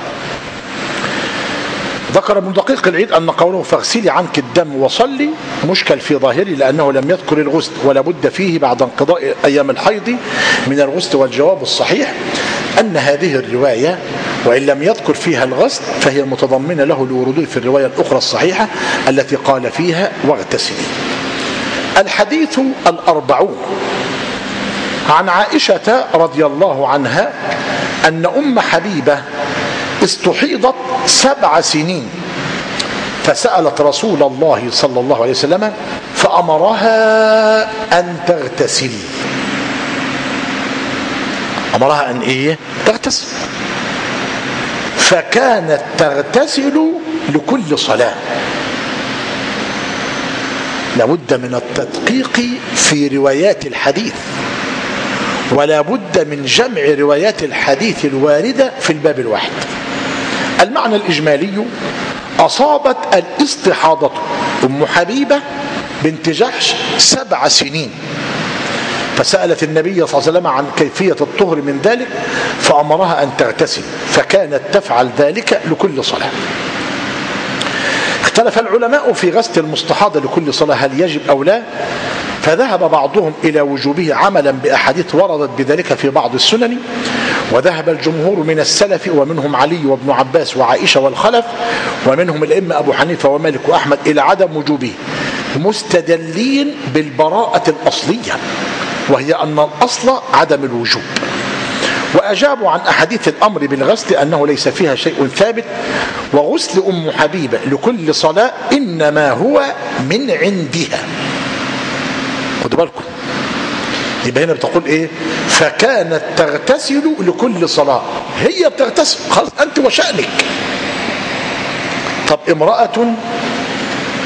ذكر ابن دقيق العيد أن قوله فاغسلي عنك الدم وصلي مشكل في ظاهره، لأنه لم يذكر الغسل ولا بد فيه بعد انقضاء أيام الحيض من الغسل. والجواب الصحيح أن هذه الرواية وإن لم يذكر فيها الغسل فهي متضمنة له لوروده في الرواية الأخرى الصحيحة التي قال فيها واغتسلي. الحديث الأربعون عن عائشة رضي الله عنها أن أم حبيبة استحيضت سبع سنين، فسألت رسول الله صلى الله عليه وسلم فأمرها أن تغتسل. أمرها أن إيه؟ تغتسل. فكانت تغتسل لكل صلاة. لابد من التدقيق في روايات الحديث، ولا بد من جمع روايات الحديث الواردة في الباب الواحد. المعنى الإجمالي: أصابت الاستحاضة أم حبيبة بنت جحش سبع سنين، فسألت النبي صلى الله عليه وسلم عن كيفية الطهر من ذلك فأمرها أن تغتسل، فكانت تفعل ذلك لكل صلاة. اختلف العلماء في غسل المستحاضة لكل صلاة هل يجب أو لا، فذهب بعضهم إلى وجوبه عملا بأحاديث وردت بذلك في بعض السنن، وذهب الجمهور من السلف ومنهم علي وابن عباس وعائشة والخلف، ومنهم الأئمة أبو حنيفة ومالك وأحمد إلى عدم وجوبه، مستدلين بالبراءة الأصلية وهي أن الأصل عدم الوجوب. وأجابوا عن أحاديث الأمر بالغسل أنه ليس فيها شيء ثابت، وغسل أم حبيبة لكل صلاة إنما هو من عندها. خدوا بالكم، يبقى هنا بتقول إيه؟ فكانت تغتسل لكل صلاة، هي بتغتسل خلاص أنت وشأنك. طب امرأة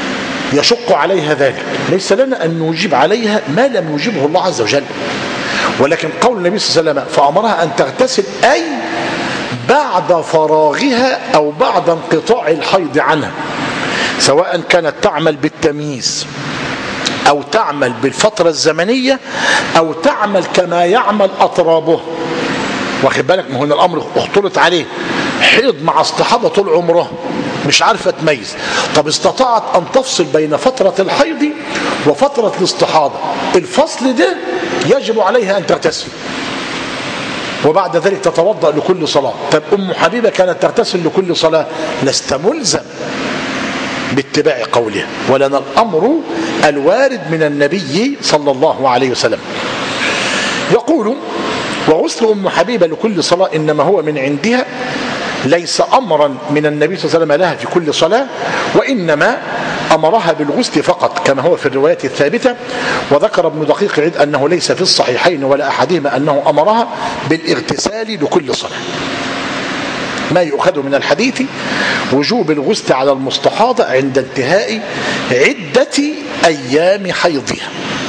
يشق عليها ذلك، ليس لنا أن نجيب عليها ما لم يجيبه الله عز وجل. ولكن قول النبي صلى الله عليه وسلم فأمرها أن تغتسل أي بعد فراغها أو بعد انقطاع الحيض عنها، سواء كانت تعمل بالتمييز أو تعمل بالفترة الزمنية أو تعمل كما يعمل أطرابه. واخد بالك؟ ما هو الأمر اختلط عليه حيض مع استحاضة طول عمره مش عارفة تميز. طب استطاعت أن تفصل بين فترة الحيض وفترة الاستحاضة، الفصل ده يجب عليها أن تغتسل وبعد ذلك تتوضأ لكل صلاة. طب أم حبيبة كانت تغتسل لكل صلاة، لست ملزم باتباع قولها، ولنا الأمر الوارد من النبي صلى الله عليه وسلم. يقول وغسل أم حبيبة لكل صلاة إنما هو من عندها، ليس أمرا من النبي صلى الله عليه وسلم لها في كل صلاة، وإنما أمرها بالغسل فقط كما هو في الروايات الثابتة. وذكر ابن دقيق العيد أنه ليس في الصحيحين ولا أحدهما أنه أمرها بالاغتسال لكل صلاة. ما يؤخذ من الحديث وجوب الغسل على المستحاضة عند انتهاء عدة أيام حيضها.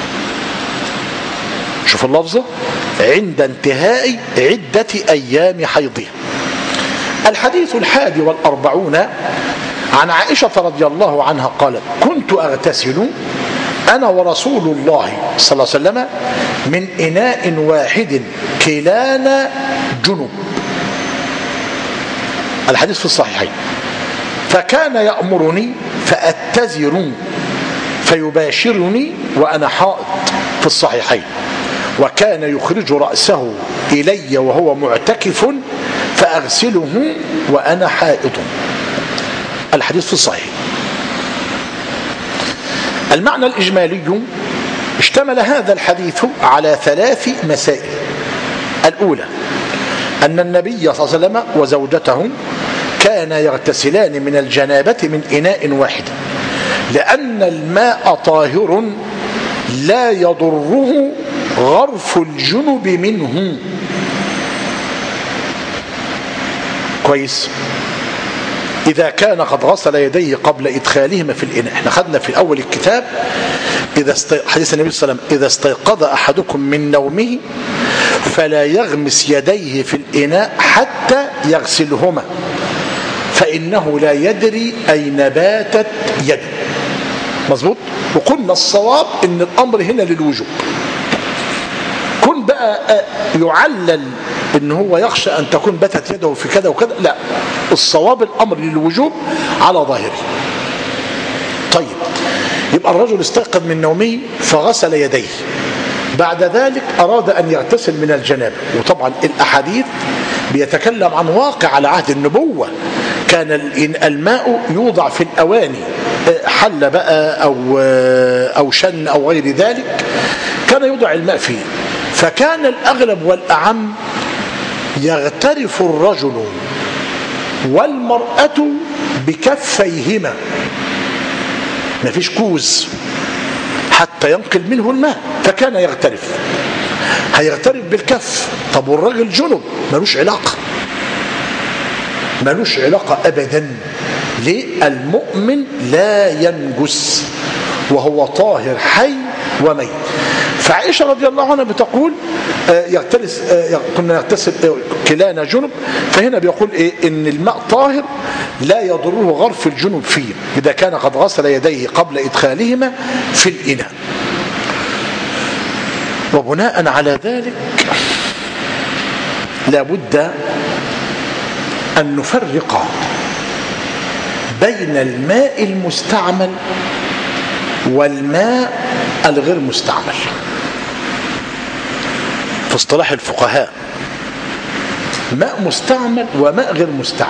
شوف اللفظة، عند انتهاء عدة أيام حيضها. الحديث الحادي والأربعون عن عائشة رضي الله عنها قالت كنت أغتسل أنا ورسول الله صلى الله عليه وسلم من إناء واحد كلانا جنب. الحديث في الصحيحين. فكان يأمرني فأتزر فيباشرني وأنا حائض في الصحيحين، وكان يخرج رأسه إلي وهو معتكف فأغسله وأنا حائض. الحديث في الصحيح. المعنى الإجمالي اشتمل هذا الحديث على ثلاث مسائل. الأولى أن النبي صلى الله عليه وسلم وزوجته كانا يغتسلان من الجنابة من إناء واحد، لأن الماء طاهر لا يضره غرف الجنب منه. كويس. إذا كان قد غسل يديه قبل إدخالهما في الإناء. احنا خدنا في أول الكتاب إذا است... حديث النبي صلى الله عليه وسلم إذا استيقظ أحدكم من نومه فلا يغمس يديه في الإناء حتى يغسلهما فإنه لا يدري أين باتت يده. مظبوط. وقلنا الصواب إن الأمر هنا للوجوب. كن بقى يعلل إن هو يخشى أن تكون باتت يده في كذا وكذا، لا، الصواب الأمر للوجوب على ظاهره. طيب، يبقى الرجل استيقظ من نومه فغسل يديه، بعد ذلك أراد أن يغتسل من الجنابة. وطبعا الأحاديث بيتكلم عن واقع على عهد النبوة، كان الماء يوضع في الأواني، حل بقى أو أو شن أو غير ذلك، كان يوضع الماء فيه. فكان الأغلب والأعم يغترف الرجل والمرأة بكفيهما، ما فيش كوز حتى ينقل منه الماء، فكان يغترف. هيغترف بالكف. طب والرجل جنب ملوش علاقة، ملوش علاقة أبدا. ليه؟ المؤمن لا ينجس وهو طاهر حي وميت. فعائشة رضي الله عنها بتقول يغتلس كنا نغتسل كلانا جنب، فهنا بيقول إيه؟ إن الماء طاهر لا يضره غرف الجنب فيه إذا كان قد غسل يديه قبل إدخالهما في الإناء. وبناء على ذلك لابد أن نفرق بين الماء المستعمل والماء الغير مستعمل. في اصطلاح الفقهاء ماء مستعمل وماء غير مستعمل.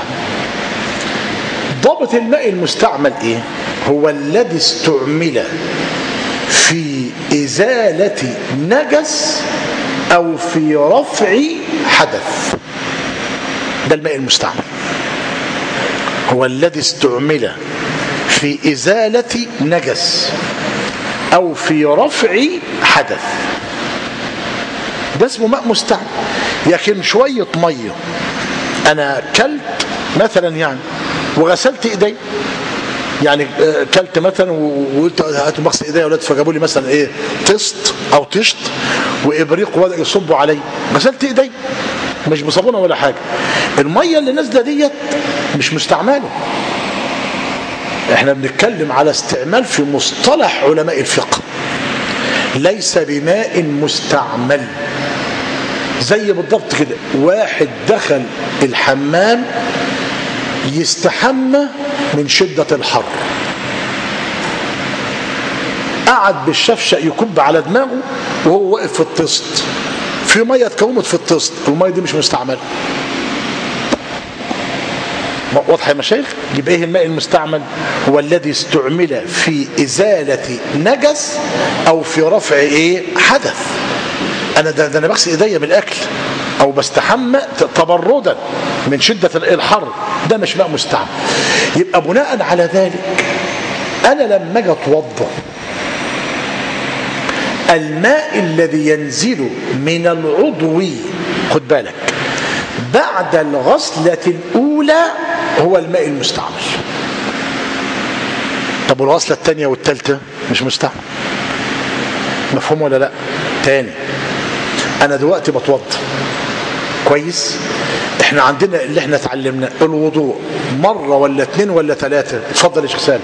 ضابط الماء المستعمل ايه؟ هو الذي استعمل في إزالة نجس أو في رفع حدث. ده الماء المستعمل، هو الذي استعمل في إزالة نجس أو في رفع حدث، ده اسمه ماء مستعمل. لكن شوية مية أنا كلت مثلا يعني وغسلت إيدي يعني كلت مثلا وقلت هاتوا مغسل ايديا يا اولاد، فجابوا لي مثلا ايه طست او طشت وابريق وبدأ يصبوا علي، غسلت ايدي مش بصابونه ولا حاجه. الميه اللي نازله ديت مش مستعمله. احنا بنتكلم على استعمال في مصطلح علماء الفقه، ليس بماء مستعمل. زي بالضبط كده واحد دخل الحمام يستحمى من شدة الحر، قعد بالشفشق يكب على دماغه وهو واقف في الطست، في ميه اتكونت في الطست، الميه دي مش مستعمله. واضح يا مشايخ؟ يبقى ايه الماء المستعمل؟ هو الذي استعمل في ازاله نجس او في رفع ايه حدث. انا ده, ده انا بغسل ايديا بالاكل او بستحمى تبردا من شده الحر، ده مش ماء مستعمل. يبقى بناء على ذلك انا لما اجي اتوضا، الماء الذي ينزل من العضو خد بالك بعد الغسلة الأولى هو الماء المستعمل. طب والغسلة الثانية والثالثة مش مستعمل. مفهوم ولا لا؟ تاني، أنا دلوقتي بتوضى كويس، احنا عندنا اللي احنا اتعلمنا الوضوء مرة ولا اثنين ولا ثلاثة. اتفضل يا شيخ سالم.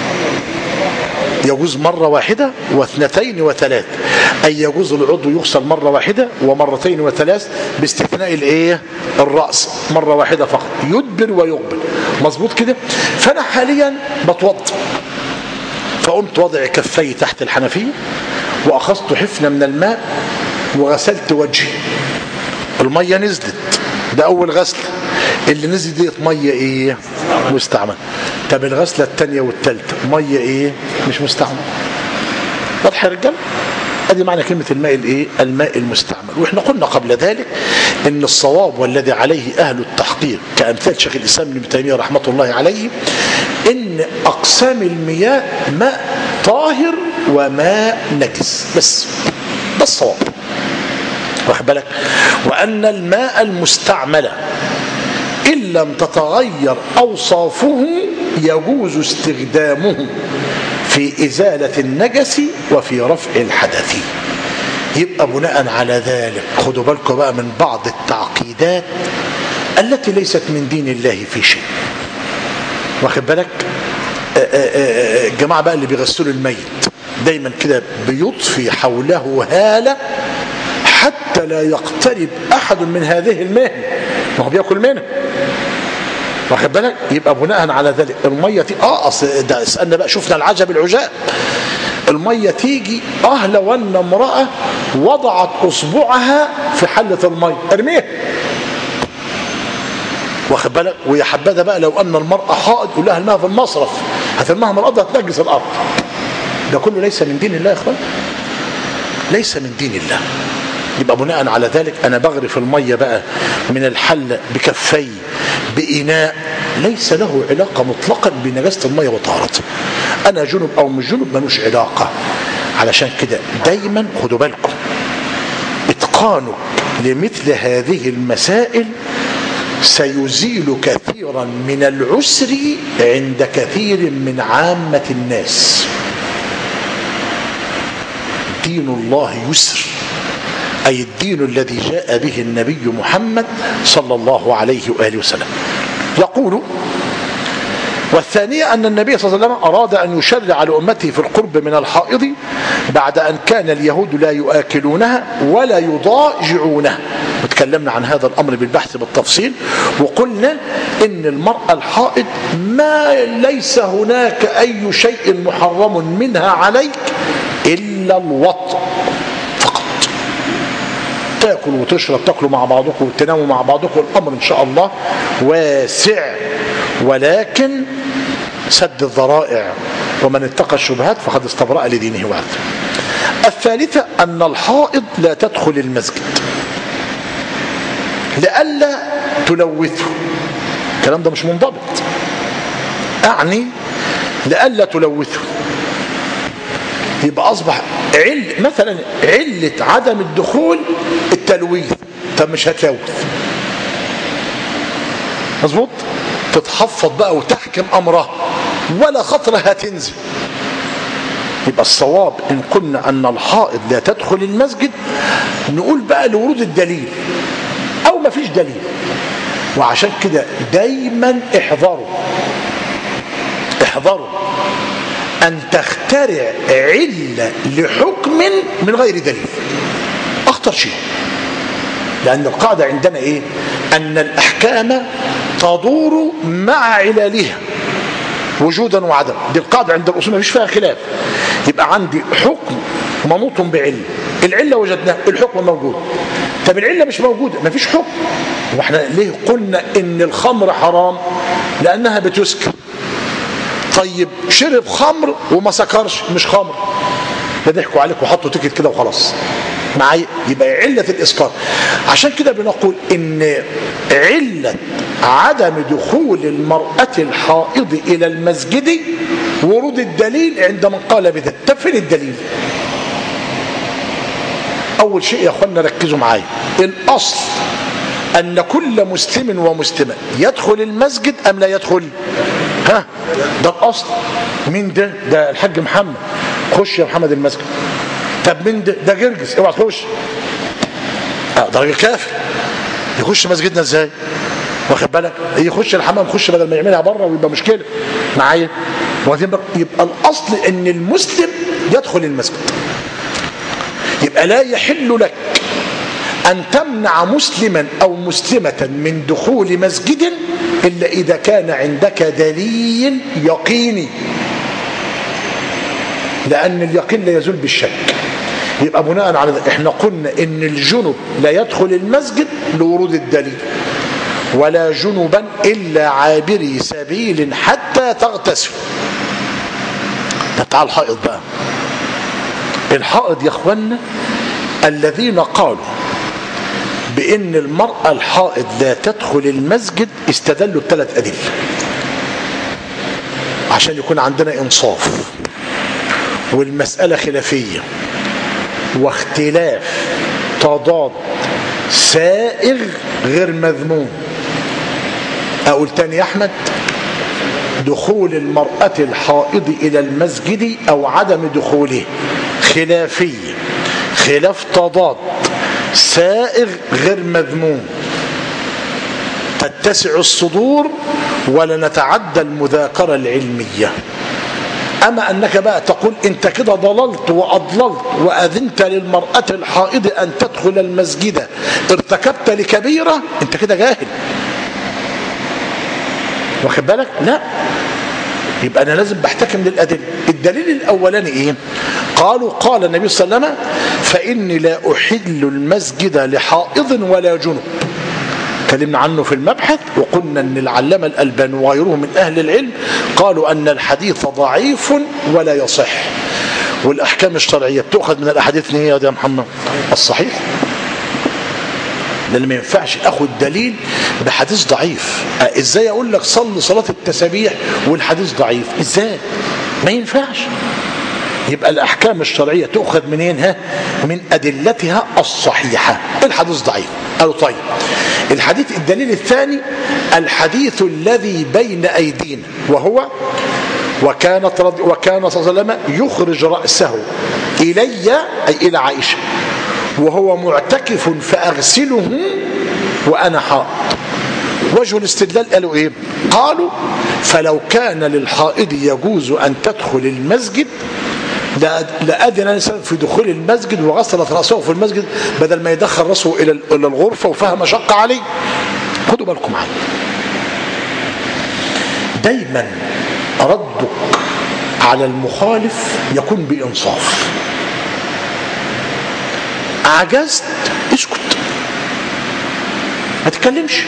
يجوز مرة واحدة واثنتين وثلاث، أي يجوز العضو يغسل مرة واحدة ومرتين وثلاث باستثناء الايه الرأس مرة واحدة فقط، يدبر ويقبل. مظبوط كده؟ فأنا حاليا بتوضى، فقمت وضع كفي تحت الحنفية وأخذت حفنة من الماء وغسلت وجهي. المية نزلت، ده أول غسلة. اللي نزل ديت مية ايه مستعمل. طب الغسله الثانيه والثالثه ميه ايه مش مستعمل. واضح يا رجال؟ ادي معنى كلمه الماء الايه الماء المستعمل. واحنا قلنا قبل ذلك ان الصواب والذي عليه اهل التحقيق كامثال شيخ الاسلام ابن تيميه رحمه الله عليه ان اقسام المياه ماء طاهر وماء نجس، بس ده الصواب. واخد بالك؟ وان الماء المستعمل إن لم تتغير أوصافه يجوز استخدامه في إزالة النجس وفي رفع الحدث. يبقى بناء على ذلك خدوا بالكم بقى من بعض التعقيدات التي ليست من دين الله في شيء. واخد بالك؟ الجماعة بقى اللي بيغسلوا الميت دايما كده بيطفي حوله هالة حتى لا يقترب أحد من هذه المهنة، ما هو بياكل منها. واخد بالك؟ يبقى بناء على ذلك الميه تي... اه اصل ده اسالنا بقى، شفنا العجب العجاب. الميه تيجي اه لو ان امراه وضعت اصبعها في حله الميه ارميها. واخد بالك؟ ويا حبذا بقى لو ان المراه حائض يقول لها الماء في المصرف، هترميها من الارض هتنجس الارض. ده كله ليس من دين الله يا اخوان، ليس من دين الله. يبقى بناء على ذلك انا بغرف الميه بقى من الحله بكفي بإناء ليس له علاقه مطلقا بنجاسه الميه وطهارتها. انا جنب او مش جنب ملوش علاقه. علشان كده دايما خدوا بالكم اتقانك لمثل هذه المسائل سيزيل كثيرا من العسر عند كثير من عامه الناس. دين الله يسر، أي الدين الذي جاء به النبي محمد صلى الله عليه وآله وسلم. يقول: والثانية أن النبي صلى الله عليه وسلم أراد أن يشرع لأمته في القرب من الحائض بعد أن كان اليهود لا يؤكلونها ولا يضاجعونها. وتكلمنا عن هذا الأمر بالبحث بالتفصيل، وقلنا إن المرأة الحائض ما ليس هناك أي شيء محرم منها عليك إلا الوطء فقط. تاكل وتشرب، تاكلوا مع بعضكم وتناموا مع بعضكم، الامر ان شاء الله واسع، ولكن سد الذرائع ومن اتقى الشبهات فقد استبرأ لدينه وعرضه. الثالثة ان الحائض لا تدخل المسجد لئلا تلوثه. الكلام ده مش منضبط، اعني لئلا تلوثه. يبقى اصبح عل مثلا علة عدم الدخول التلويث، طب مش هتلوث. مظبوط؟ تتحفظ بقى وتحكم امرها ولا خطرة هتنزل. يبقى الصواب إن قلنا أن الحائض لا تدخل المسجد نقول بقى لورود الدليل أو ما فيش دليل. وعشان كده دايما احذروا احذروا أن تخترع علة لحكم من غير دليل، أخطر شيء. لأن القاعدة عندنا إيه؟ أن الأحكام تدور مع علالها وجودا وعدما. دي القاعدة عند الأصول ما فيش فيها خلاف. يبقى عندي حكم منوط بعلة، العلة وجدناها، الحكم موجود. طب العلة مش موجودة، ما فيش حكم. واحنا ليه قلنا إن الخمر حرام؟ لأنها بتسكر. طيب شرب خمر وما سكرش، مش خمر، ده ضحكوا عليك وحطوا تيكت كده وخلاص معايا. يبقى علة الإسكار. عشان كده بنقول إن علة عدم دخول المرأة الحائض إلى المسجد ورود الدليل عند من قال بذلك. طب فين الدليل؟ أول شيء يا أخوانا ركزوا معايا، الأصل أن كل مسلم ومسلمة يدخل المسجد أم لا يدخل؟ ها؟ ده الأصل. مين ده؟ ده الحاج محمد، خش يا محمد المسجد. طب مين ده؟ ده جرجس، اوعى تخش. اه ده راجل كافر، يخش مسجدنا ازاي؟ واخد بالك؟ يخش الحمام، يخش بدل ما يعملها بره ويبقى مشكله معايا. يبقى الاصل ان المسلم يدخل المسجد. يبقى لا يحل لك ان تمنع مسلما او مسلمه من دخول مسجد الا اذا كان عندك دليل يقيني، لان اليقين لا يزول بالشك. يبقى بناء على ذلك احنا قلنا ان الجنب لا يدخل المسجد لورود الدليل، ولا جنبا الا عابري سبيل حتى تغتسل. تعال الحائض بقى. الحائض يا اخوانا الذين قالوا بان المرأة الحائض لا تدخل المسجد استدلوا بثلاث ادله عشان يكون عندنا انصاف، والمسألة خلافية واختلاف تضاد سائغ غير مذموم. اقول تاني يا احمد، دخول المرأة الحائض الى المسجد او عدم دخوله خلافية، خلاف تضاد سائغ غير مذموم، تتسع الصدور ولا نتعدى المذاكرة العلمية. أما أنك بقى تقول أنت كده ضللت وأضللت وأذنت للمرأة الحائض أن تدخل المسجد ارتكبت لكبيرة، أنت كده جاهل. واخد بالك؟ لا، يبقى أنا لازم بحتكم للأدلة. الدليل الأولاني إيه؟ قالوا قال النبي صلى الله عليه وسلم فإني لا أحل المسجد لحائض ولا جنب. تكلمنا عنه في المبحث وقلنا أن العلامة الألباني وغيره من أهل العلم قالوا أن الحديث ضعيف ولا يصح. والأحكام الشرعية بتأخذ من الأحاديث هي يا محمد الصحيح، لأن ما ينفعش أخذ دليل بحديث ضعيف. إزاي أقول لك صل صلاة التسابيح والحديث ضعيف؟ إزاي؟ ما ينفعش. يبقى الأحكام الشرعية تأخذ منين؟ ها؟ من أدلتها الصحيحة. الحديث ضعيف. قالوا طيب الحديث الدليل الثاني الحديث الذي بين أيدينا، وهو وكانت رضي وكان صلى الله عليه وسلم يخرج رأسه إلي أي إلى عائشة وهو معتكف فأغسله وأنا حائض. وجه الاستدلال قالوا إيه؟ قالوا فلو كان للحائض يجوز أن تدخل المسجد لأذن الإنسان في دخول المسجد وغسلت رأسه في المسجد بدل ما يدخل رأسه إلى الغرفة وفيها مشقة عليه. خدوا بالكم معايا، دايما ردك على المخالف يكون بإنصاف. عجزت اسكت ما تتكلمش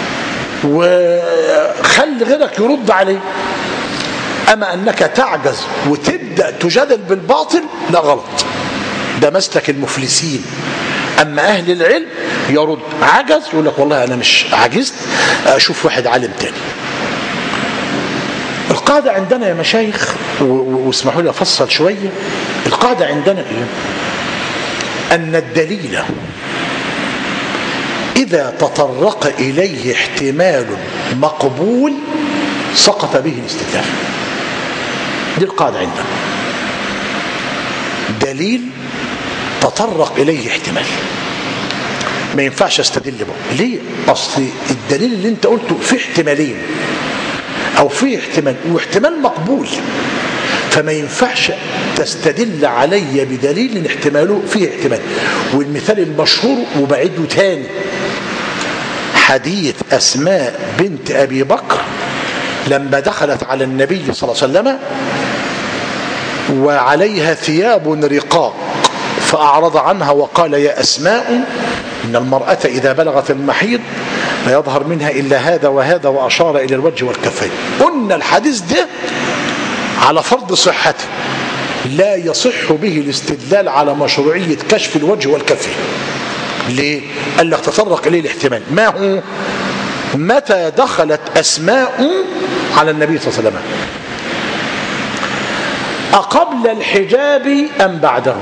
وخلي غيرك يرد عليه. أما أنك تعجز وتبدأ تجادل بالباطل لا، غلط، ده مسلك المفلسين. أما أهل العلم يرد، عجز يقول لك والله أنا مش عجزت، أشوف واحد عالم تاني. القاعدة عندنا يا مشايخ واسمحوا لي أفصل شوية، القاعدة عندنا إيه؟ أن الدليل إذا تطرق إليه احتمال مقبول سقط به الاستدلال. دي القاعدة عندنا. دليل تطرق إليه احتمال ما ينفعش استدل به. ليه؟ أصل الدليل اللي انت قلته فيه احتمالين أو فيه احتمال واحتمال مقبول، فما ينفعش تستدل علي بدليل احتماله فيه احتمال. والمثال المشهور وبعيده تاني، حديث أسماء بنت أبي بكر لما دخلت على النبي صلى الله عليه وسلم وعليها ثياب رقاق فأعرض عنها وقال يا أسماء إن المرأة إذا بلغت المحيض لا يظهر منها إلا هذا وهذا، وأشار إلى الوجه والكفين. قلنا الحديث ده على فرض صحته لا يصح به الاستدلال على مشروعية كشف الوجه والكفين. ليه؟ قال لك تطرق إليه الاحتمال. ما هو؟ متى دخلت أسماء على النبي صلى الله عليه وسلم؟ أقبل الحجاب أم بعده؟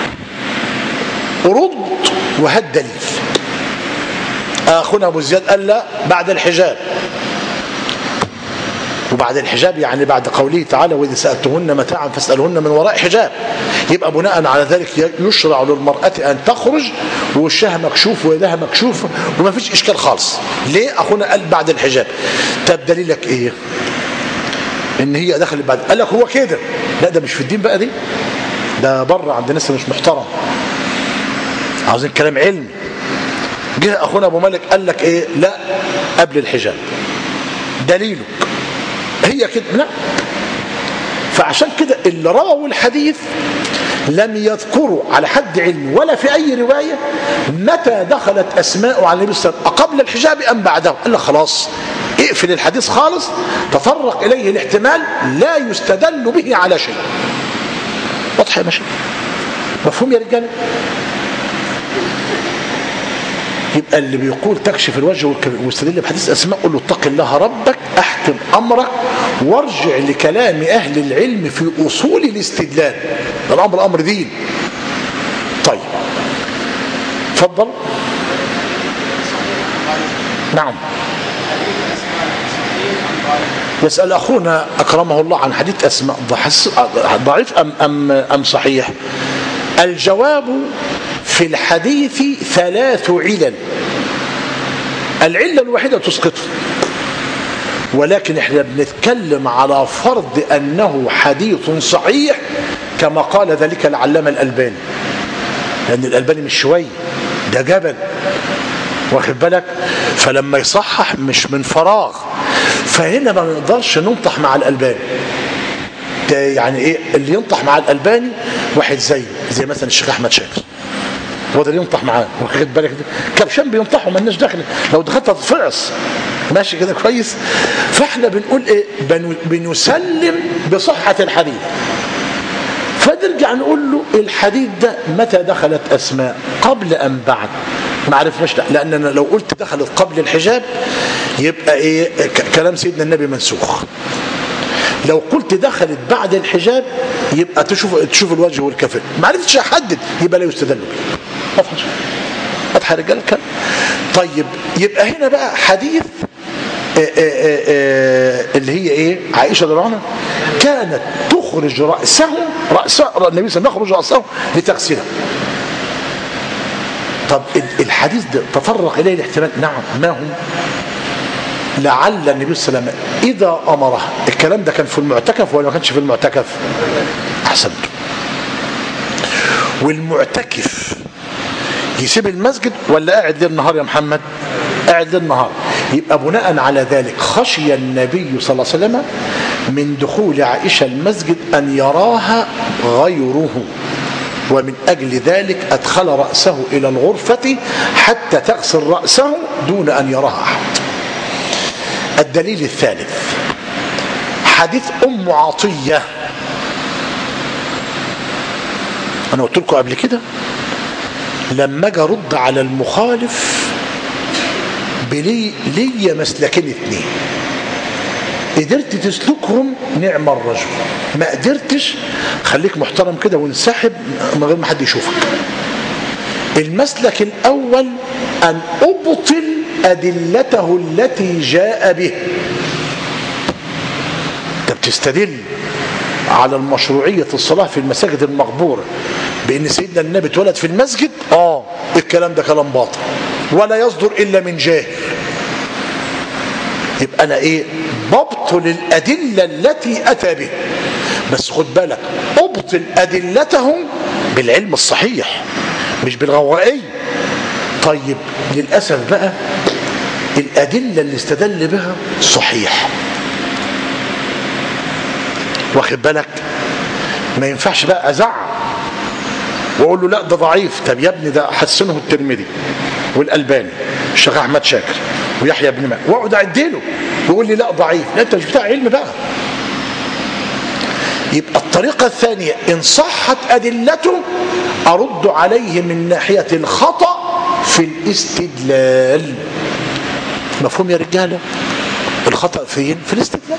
رد وهد دليل. أخونا أبو زياد قال لا بعد الحجاب، وبعد الحجاب يعني بعد قوله تعالى وإذا سألتهن متاعا فاسألهن من وراء حجاب. يبقى بناء على ذلك يشرع للمرأة أن تخرج ووشها مكشوف ويدها مكشوف وما فيش إشكال خالص. ليه؟ أخونا قال بعد الحجاب. طب دليلك إيه؟ إن هي دخلت بعد. قال لك هو كده. لا ده مش في الدين بقى، دي ده بره عند ناس مش محترم، عاوزين كلام علمي. جه أخونا أبو مالك قال لك إيه؟ لا قبل الحجاب. دليلك هي كده؟ لا. فعشان كده اللي رووا الحديث لم يذكروا على حد علم ولا في أي رواية متى دخلت أسماء على النبي صلى الله عليه وسلم أقبل الحجاب أم بعده. قال لك خلاص اقفل الحديث خالص، تطرق إليه الاحتمال لا يستدل به على شيء. واضح يا ماشي؟ مفهوم يا رجال؟ يبقى اللي بيقول تكشف الوجه واستدل بحديث أسماء قل له اتق الله ربك، احكم أمرك وارجع لكلام أهل العلم في أصول الاستدلال. الأمر أمر دين. طيب تفضل. نعم. يسأل أخونا أكرمه الله عن حديث أسماء ضعيف أم, أم, أم صحيح. الجواب في الحديث ثلاث علل. العلة الوحيدة تسقطه، ولكن احنا بنتكلم على فرض أنه حديث صحيح كما قال ذلك العلامة الألباني، لأن الألباني مش شوي، ده جبل، واخد بالك؟ فلما يصحح مش من فراغ. فهنا ما نقدرش ننطح مع الألباني. ده يعني ايه اللي ينطح مع الألباني؟ واحد زي زي مثلا الشيخ أحمد شاكر، هو ده اللي ينطح معاه، واخد بالك؟ كبشان بينطحوا ما لناش داخل، لو دخلت هتتفعص. ماشي كده كويس؟ فاحنا بنقول ايه؟ بنسلم بصحة الحديث. فنرجع نقول له الحديث ده متى دخلت أسماء، قبل أم بعد؟ ما عرفناش. لا، لأننا لو قلت دخلت قبل الحجاب يبقى ايه؟ كلام سيدنا النبي منسوخ. لو قلت دخلت بعد الحجاب يبقى تشوف تشوف الوجه والكفين. ما عرفتش احدد يبقى لا يستدل به. واضح واضح يا رجال كده؟ طيب يبقى هنا بقى حديث آآ آآ اللي هي ايه؟ عائشه رضي الله عنها كانت تخرج راسه راسه النبي صلى الله عليه وسلم يخرج راسه لتغسله. طب الحديث ده تطرق اليه الاحتمال. نعم. ما هو؟ لعل النبي صلى الله عليه وسلم إذا أمره، الكلام ده كان في المعتكف ولا ما كانش في المعتكف؟ أحسنت. والمعتكف يسيب المسجد ولا قاعد ليل النهار يا محمد؟ قاعد ليل النهار. يبقى بناء على ذلك خشي النبي صلى الله عليه وسلم من دخول عائشة المسجد أن يراها غيره، ومن أجل ذلك أدخل رأسه إلى الغرفة حتى تغسل رأسه دون أن يراها أحد. الدليل الثالث حديث أم عطية. أنا قلت لكم قبل كده لما اجي ارد على المخالف بلي ليا مسلكين اثنين، قدرت تسلكهم نعم الرجل، ما قدرتش خليك محترم كده وانسحب من غير ما حد يشوفك. المسلك الأول أن أبطل أدلته التي جاء به. انت بتستدل على المشروعية الصلاة في المساجد المقبورة بأن سيدنا النبي اتولد في المسجد، آه الكلام ده كلام باطل ولا يصدر إلا من جاهل. يبقى أنا إيه؟ ببطل الأدلة التي أتى به، بس خد بالك أبطل أدلتهم بالعلم الصحيح مش بالغوائي. طيب للأسف بقى الأدلة اللي استدل بها صحيح، واخد بالك؟ ما ينفعش بقى أزعل وأقول له لا ده ضعيف. طب يا ابني ده حسنه الترمذي والألباني الشيخ أحمد شاكر ويحيى بن معين، واقعد أعدله ويقول لي لا ضعيف. لا أنت مش بتاع علم بقى. يبقى الطريقة الثانية إن صحت أدلته أرد عليه من ناحية الخطأ في الاستدلال. مفهوم يا رجالة؟ الخطأ فين؟ في الاستدلال.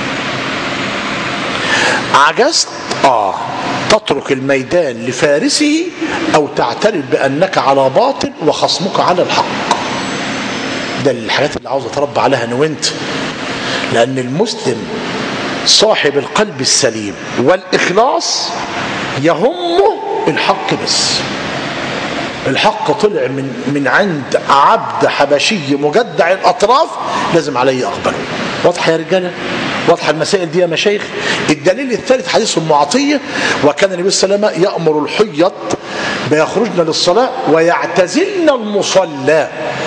عجزت آه تترك الميدان لفارسه أو تعترف بأنك على باطل وخصمك على الحق. ده الحاجات اللي عاوز أتربى عليها أنا وأنت، لأن المسلم صاحب القلب السليم والإخلاص يهمه الحق بس. الحق طلع من من عند عبد حبشي مجدع الأطراف لازم عليه أقبله. واضحة يا رجالة؟ واضحة المسائل دي يا مشايخ؟ الدليل الثالث حديث أم عطية، وكان النبي صلى الله عليه وسلم يأمر الحيض بيخرجن للصلاة ويعتزلن المصلى.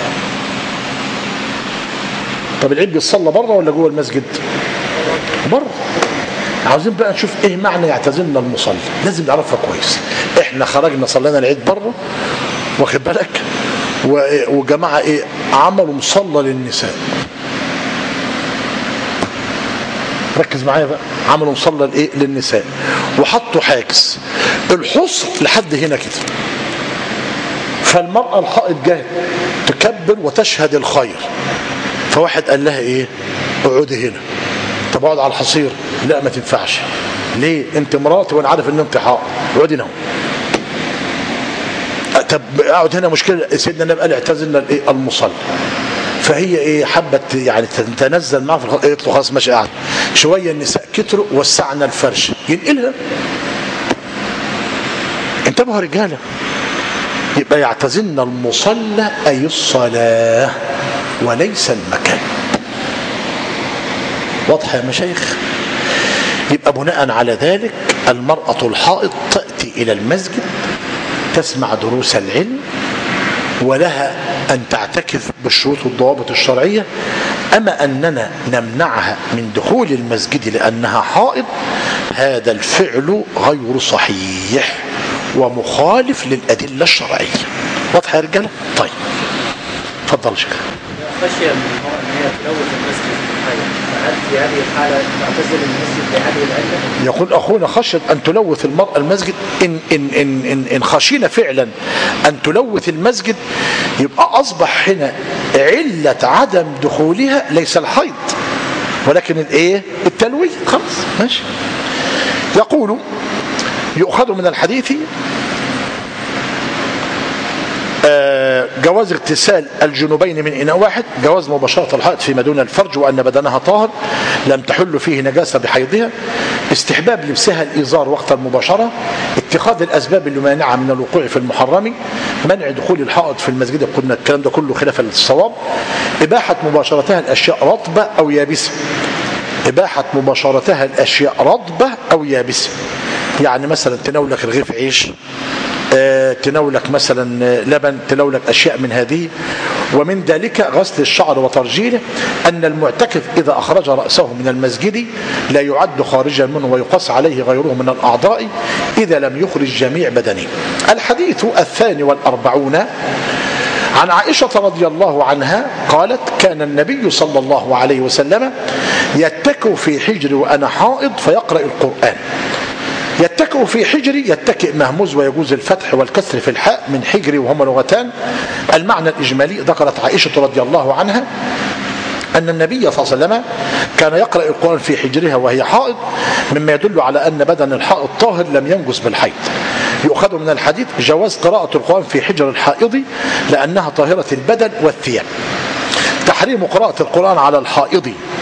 طب العيد بيصلى بره ولا جوه المسجد؟ بره. عاوزين بقى نشوف ايه معنى يعتزلنا المصلي، لازم نعرفها كويس. احنا خرجنا صلينا العيد بره، واخد بالك، وجماعه ايه عملوا مصلى للنساء. ركز معايا بقى، عملوا مصلى لايه للنساء وحطوا حاجز الحصر لحد هنا كده. فالمراه الحائض جايه تكبر وتشهد الخير، فواحد قال لها ايه اقعدي هنا. طب اقعد على الحصير؟ لا ما تنفعش. ليه؟ انت مراتي وانا عارف ان انت حائض، اقعدي هنا. طب اقعد هنا مشكله. سيدنا النبي قال اعتزلنا الايه المصلى. فهي ايه حبت يعني تنزل معاه في الخ... قالت له خلاص ماشي قاعد شويه. النساء كتروا وسعنا الفرش، ينقلها. انتبهوا رجاله، يبقى يعتزلنا المصلى اي الصلاه وليس المكان. واضح يا مشايخ؟ يبقى بناء على ذلك المرأة الحائض تأتي إلى المسجد تسمع دروس العلم، ولها أن تعتكف بالشروط والضوابط الشرعية. أما أننا نمنعها من دخول المسجد لأنها حائض، هذا الفعل غير صحيح ومخالف للأدلة الشرعية. واضح يا رجالة؟ طيب اتفضل شيخ. خشية من المرأة أن هي تلوث المسجد، فهل في هذه الحالة تعتزل المسجد بهذه العلة؟ يقول أخونا خشية أن تلوث المرأة المسجد. إن, إن, إن, إن, إن خشينا فعلا أن تلوث المسجد يبقى أصبح هنا علة عدم دخولها ليس الحيض ولكن الإيه؟ التلويث. خلاص ماشي. يقول يؤخذ من الحديث جواز اغتسال الجنوبين من إناء واحد، جواز مباشرة الحائض فيما دون الفرج وأن بدنها طاهر لم تحل فيه نجاسة بحيضها، استحباب لبسها الإزار وقت المباشرة، اتخاذ الأسباب المانعة من الوقوع في المحرم، منع دخول الحائض في المسجد، قلنا الكلام ده كله خلاف الصواب، إباحة مباشرتها الأشياء رطبة أو يابسة، إباحة مباشرتها الأشياء رطبة أو يابسة، يعني مثلا تناولك رغيف عيش، تناولك مثلا لبن، تناولك أشياء من هذه. ومن ذلك غسل الشعر وترجيله، أن المعتكف إذا أخرج رأسه من المسجد لا يعد خارجا منه ويقاس عليه غيره من الأعضاء إذا لم يخرج جميع بدنه. الحديث الثاني والأربعون عن عائشة رضي الله عنها قالت كان النبي صلى الله عليه وسلم يتكئ في حجري وأنا حائض فيقرأ القرآن. يتكئ في حجري، يتكئ مهموز ويجوز الفتح والكسر في الحاء من حجري وهما لغتان. المعنى الإجمالي ذكرت عائشة رضي الله عنها أن النبي صلى الله عليه وسلم كان يقرأ القرآن في حجرها وهي حائض، مما يدل على أن بدن الحائض طاهر لم ينجس بالحيض. يؤخذ من الحديث جواز قراءة القرآن في حجر الحائض لأنها طاهرة البدن والثياب. تحريم قراءة القرآن على الحائض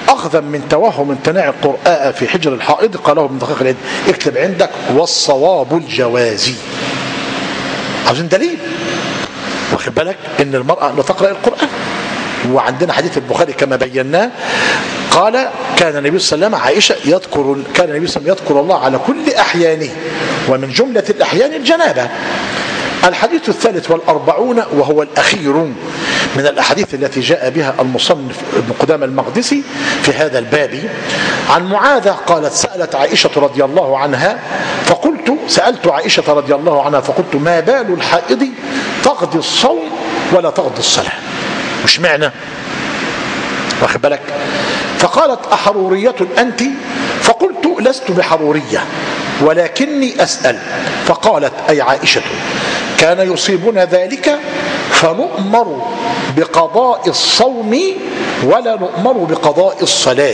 أخذا من توهم امتناع القرآن في حجر الحائض قاله ابن دقيق العيد. اكتب عندك والصواب الجوازي. عاوزين دليل، واخد بالك ان المرأة لا تقرأ القرآن. وعندنا حديث البخاري كما بيناه قال كان النبي صلى الله عليه وسلم عائشة يذكر كان النبي صلى الله عليه وسلم يذكر الله على كل أحيانه، ومن جملة الأحيان الجنابة. الحديث الثالث والأربعون وهو الأخير من الأحاديث التي جاء بها المصنف ابن قدامة المقدسي في هذا الباب، عن معاذة قالت سألت عائشة رضي الله عنها فقلت سألت عائشة رضي الله عنها فقلت ما بال الحائض تقضي الصوم ولا تقضي الصلاة؟ مش معنى، واخد بالك؟ فقالت أحرورية أنت؟ فقلت لست بحرورية ولكني أسأل. فقالت أي عائشة كان يصيبنا ذلك فنؤمر بقضاء الصوم ولا نؤمر بقضاء الصلاة.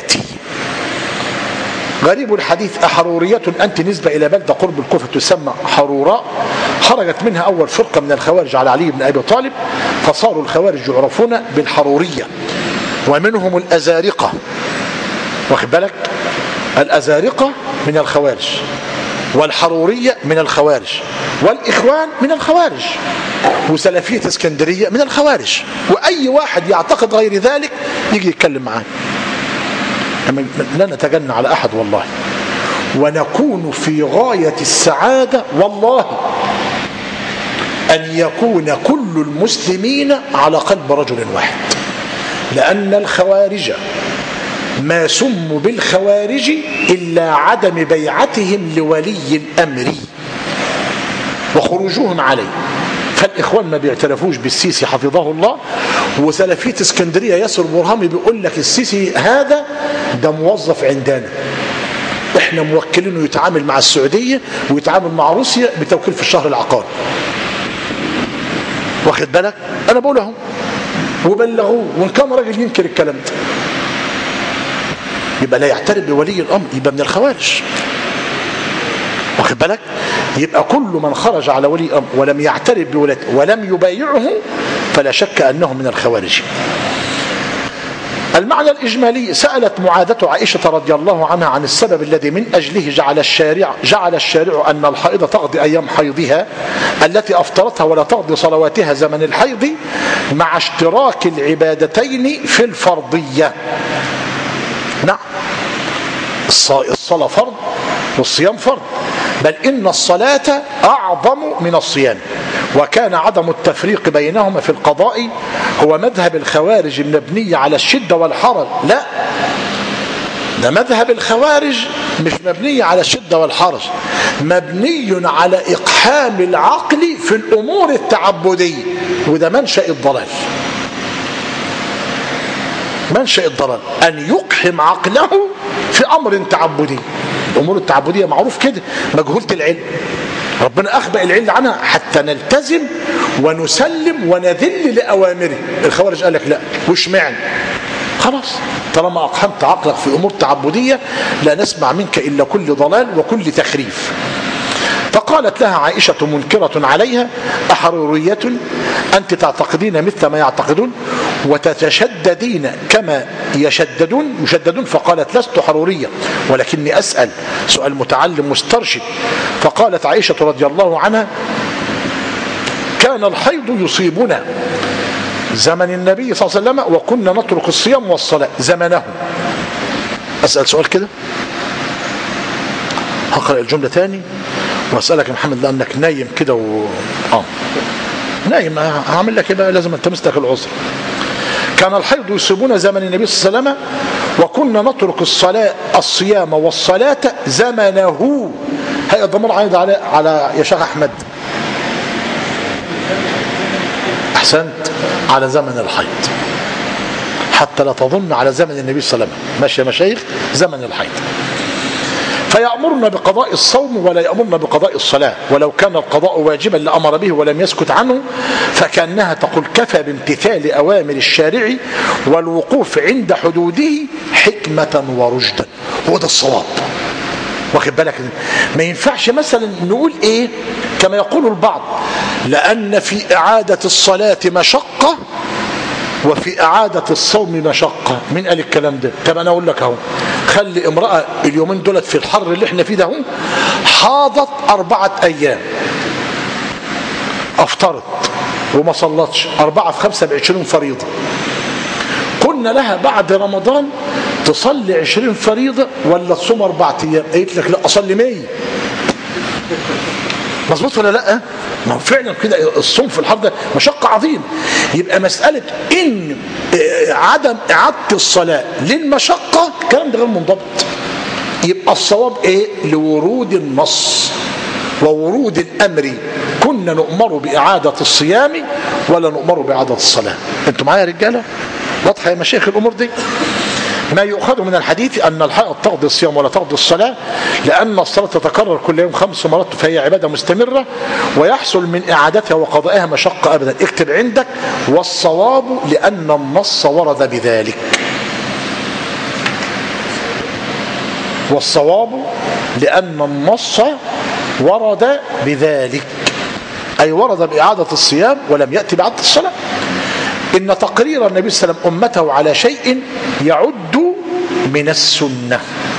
غريب الحديث أحرورية أنت نسبة إلى بلدة قرب الكوفة تسمى حروراء، خرجت منها أول فرقة من الخوارج على علي بن أبي طالب، فصاروا الخوارج يعرفون بالحرورية، ومنهم الأزارقة، واخد بالك؟ الأزارقة من الخوارج، والحرورية من الخوارج، والإخوان من الخوارج، وسلفية اسكندرية من الخوارج. وأي واحد يعتقد غير ذلك يجي يتكلم معاه. لا نتجنى على أحد والله، ونكون في غاية السعادة والله أن يكون كل المسلمين على قلب رجل واحد، لأن الخوارج ما سموا بالخوارج إلا عدم بيعتهم لولي الأمر وخروجهم عليه. فالإخوان ما بيعترفوش بالسيسي حفظه الله، وسلفية اسكندرية ياسر برهامي بيقول لك السيسي هذا ده موظف عندنا، احنا موكلينه يتعامل مع السعودية ويتعامل مع روسيا بتوكيل في الشهر العقاري، واخد بالك؟ أنا بقول لهم وبلغوه، وإن كان راجل ينكر الكلام ده يبقى لا يعترف بولي الأمر، يبقى من الخوارج، واخد بالك؟ يبقى كل من خرج على ولي الأمر ولم يعترف بولايته ولم يبايعه فلا شك أنه من الخوارج. المعنى الإجمالي سألت معاذة عائشة رضي الله عنها عن السبب الذي من أجله جعل الشارع جعل الشارع أن الحائض تقضي أيام حيضها التي أفطرتها ولا تقضي صلواتها زمن الحيض مع اشتراك العبادتين في الفرضية. نعم، الصلاة فرض والصيام فرض، بل إن الصلاة أعظم من الصيام، وكان عدم التفريق بينهما في القضاء هو مذهب الخوارج المبني على الشدة والحرج. لا، ده مذهب الخوارج مش مبني على الشدة والحرج، مبني على إقحام العقل في الأمور التعبدية، وده منشأ الضلال. منشأ الضلال أن يقحم عقله في أمر تعبدي. الأمور التعبدية معروف كده مجهولة العلم، ربنا أخبأ العلم عنها حتى نلتزم ونسلم ونذل لأوامره. الخوارج قال لك لا، وش معنى؟ خلاص طالما أقحمت عقلك في أمور تعبدية لا نسمع منك إلا كل ضلال وكل تخريف. فقالت لها عائشة منكرة عليها أحرورية أنت تعتقدين مثل ما يعتقدون وتتشددين كما يشددون يشددون؟ فقالت لست حرورية ولكني أسأل سؤال متعلم مسترشد. فقالت عائشة رضي الله عنها كان الحيض يصيبنا زمن النبي صلى الله عليه وسلم وكنا نترك الصيام والصلاة زمنه. أسأل سؤال كده، هقرأ الجملة تاني وأسألك يا محمد لأنك نايم كده و... آه نايم، هعمل لك إيه بقى؟ لازم أنت مستك العذر. كان الحيض يصيبون زمن النبي صلى الله عليه وسلم وكنا نترك الصلاة الصيام والصلاة زمنه. هي الضمير عايد على على يا شيخ أحمد، أحسنت، على زمن الحيض، حتى لا تظن على زمن النبي صلى الله عليه وسلم. ماشي يا مشايخ، زمن الحيض. فيأمرنا بقضاء الصوم ولا يأمرنا بقضاء الصلاة، ولو كان القضاء واجبا لأمر به ولم يسكت عنه، فكأنها تقول كفى بامتثال أوامر الشارع والوقوف عند حدوده حكمة ورشدا. هو ده الصواب، واخد بالك؟ ما ينفعش مثلا نقول ايه كما يقول البعض لأن في إعادة الصلاة مشقة وفي إعادة الصوم مشقة. مين قال الكلام ده؟ طب أنا أقول لك أهو، خلي امرأة اليومين دولت في الحر اللي احنا فيه ده حاضت أربعة أيام، أفطرت وما صلتش، أربعة في خمسة بعشرين فريضة. قلنا لها بعد رمضان تصلي عشرين فريضة ولا تصوم أربعة أيام؟ قالت لك لا أصلي مية. مظبوط ولا لا؟ ما هو فعلا كده الصوم في الحر ده مشقة عظيمة. يبقى مسألة إن عدم إعادة الصلاة للمشقة الكلام ده غير منضبط. يبقى الصواب إيه؟ لورود النص وورود الأمر، كنا نؤمر بإعادة الصيام ولا نؤمر بإعادة الصلاة. أنتوا معايا يا رجالة؟ واضحة يا مشايخ الأمور دي؟ ما يؤخذ من الحديث أن الحائض تقضي الصيام ولا تقضي الصلاة، لأن الصلاة تتكرر كل يوم خمس مرات فهي عبادة مستمرة، ويحصل من إعادتها وقضائها مشقة أبدا. اكتب عندك: والصواب لأن النص ورد بذلك. والصواب لأن النص ورد بذلك، أي ورد بإعادة الصيام ولم يأتي بإعادة الصلاة. إن تقرير النبي صلى الله عليه وسلم أمته على شيء يعد من السنة.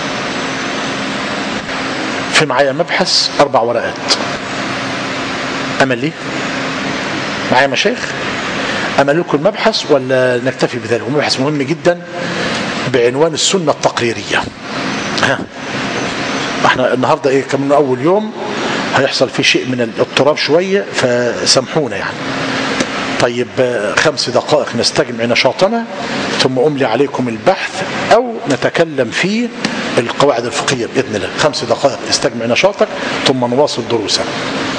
في معايا مبحث أربع ورقات، أمل لي معايا مشايخ؟ أمل لكم المبحث ولا نكتفي بذلك؟ مبحث مهم جدا بعنوان السنة التقريرية. ها احنا النهاردة ايه كمان أول يوم هيحصل فيه شيء من الاضطراب شوية، فسامحونا يعني. طيب خمس دقائق نستجمع نشاطنا ثم أملي عليكم البحث أو نتكلم في القواعد الفقهية بإذن الله. خمس دقائق استجمع نشاطك ثم نواصل دروسنا.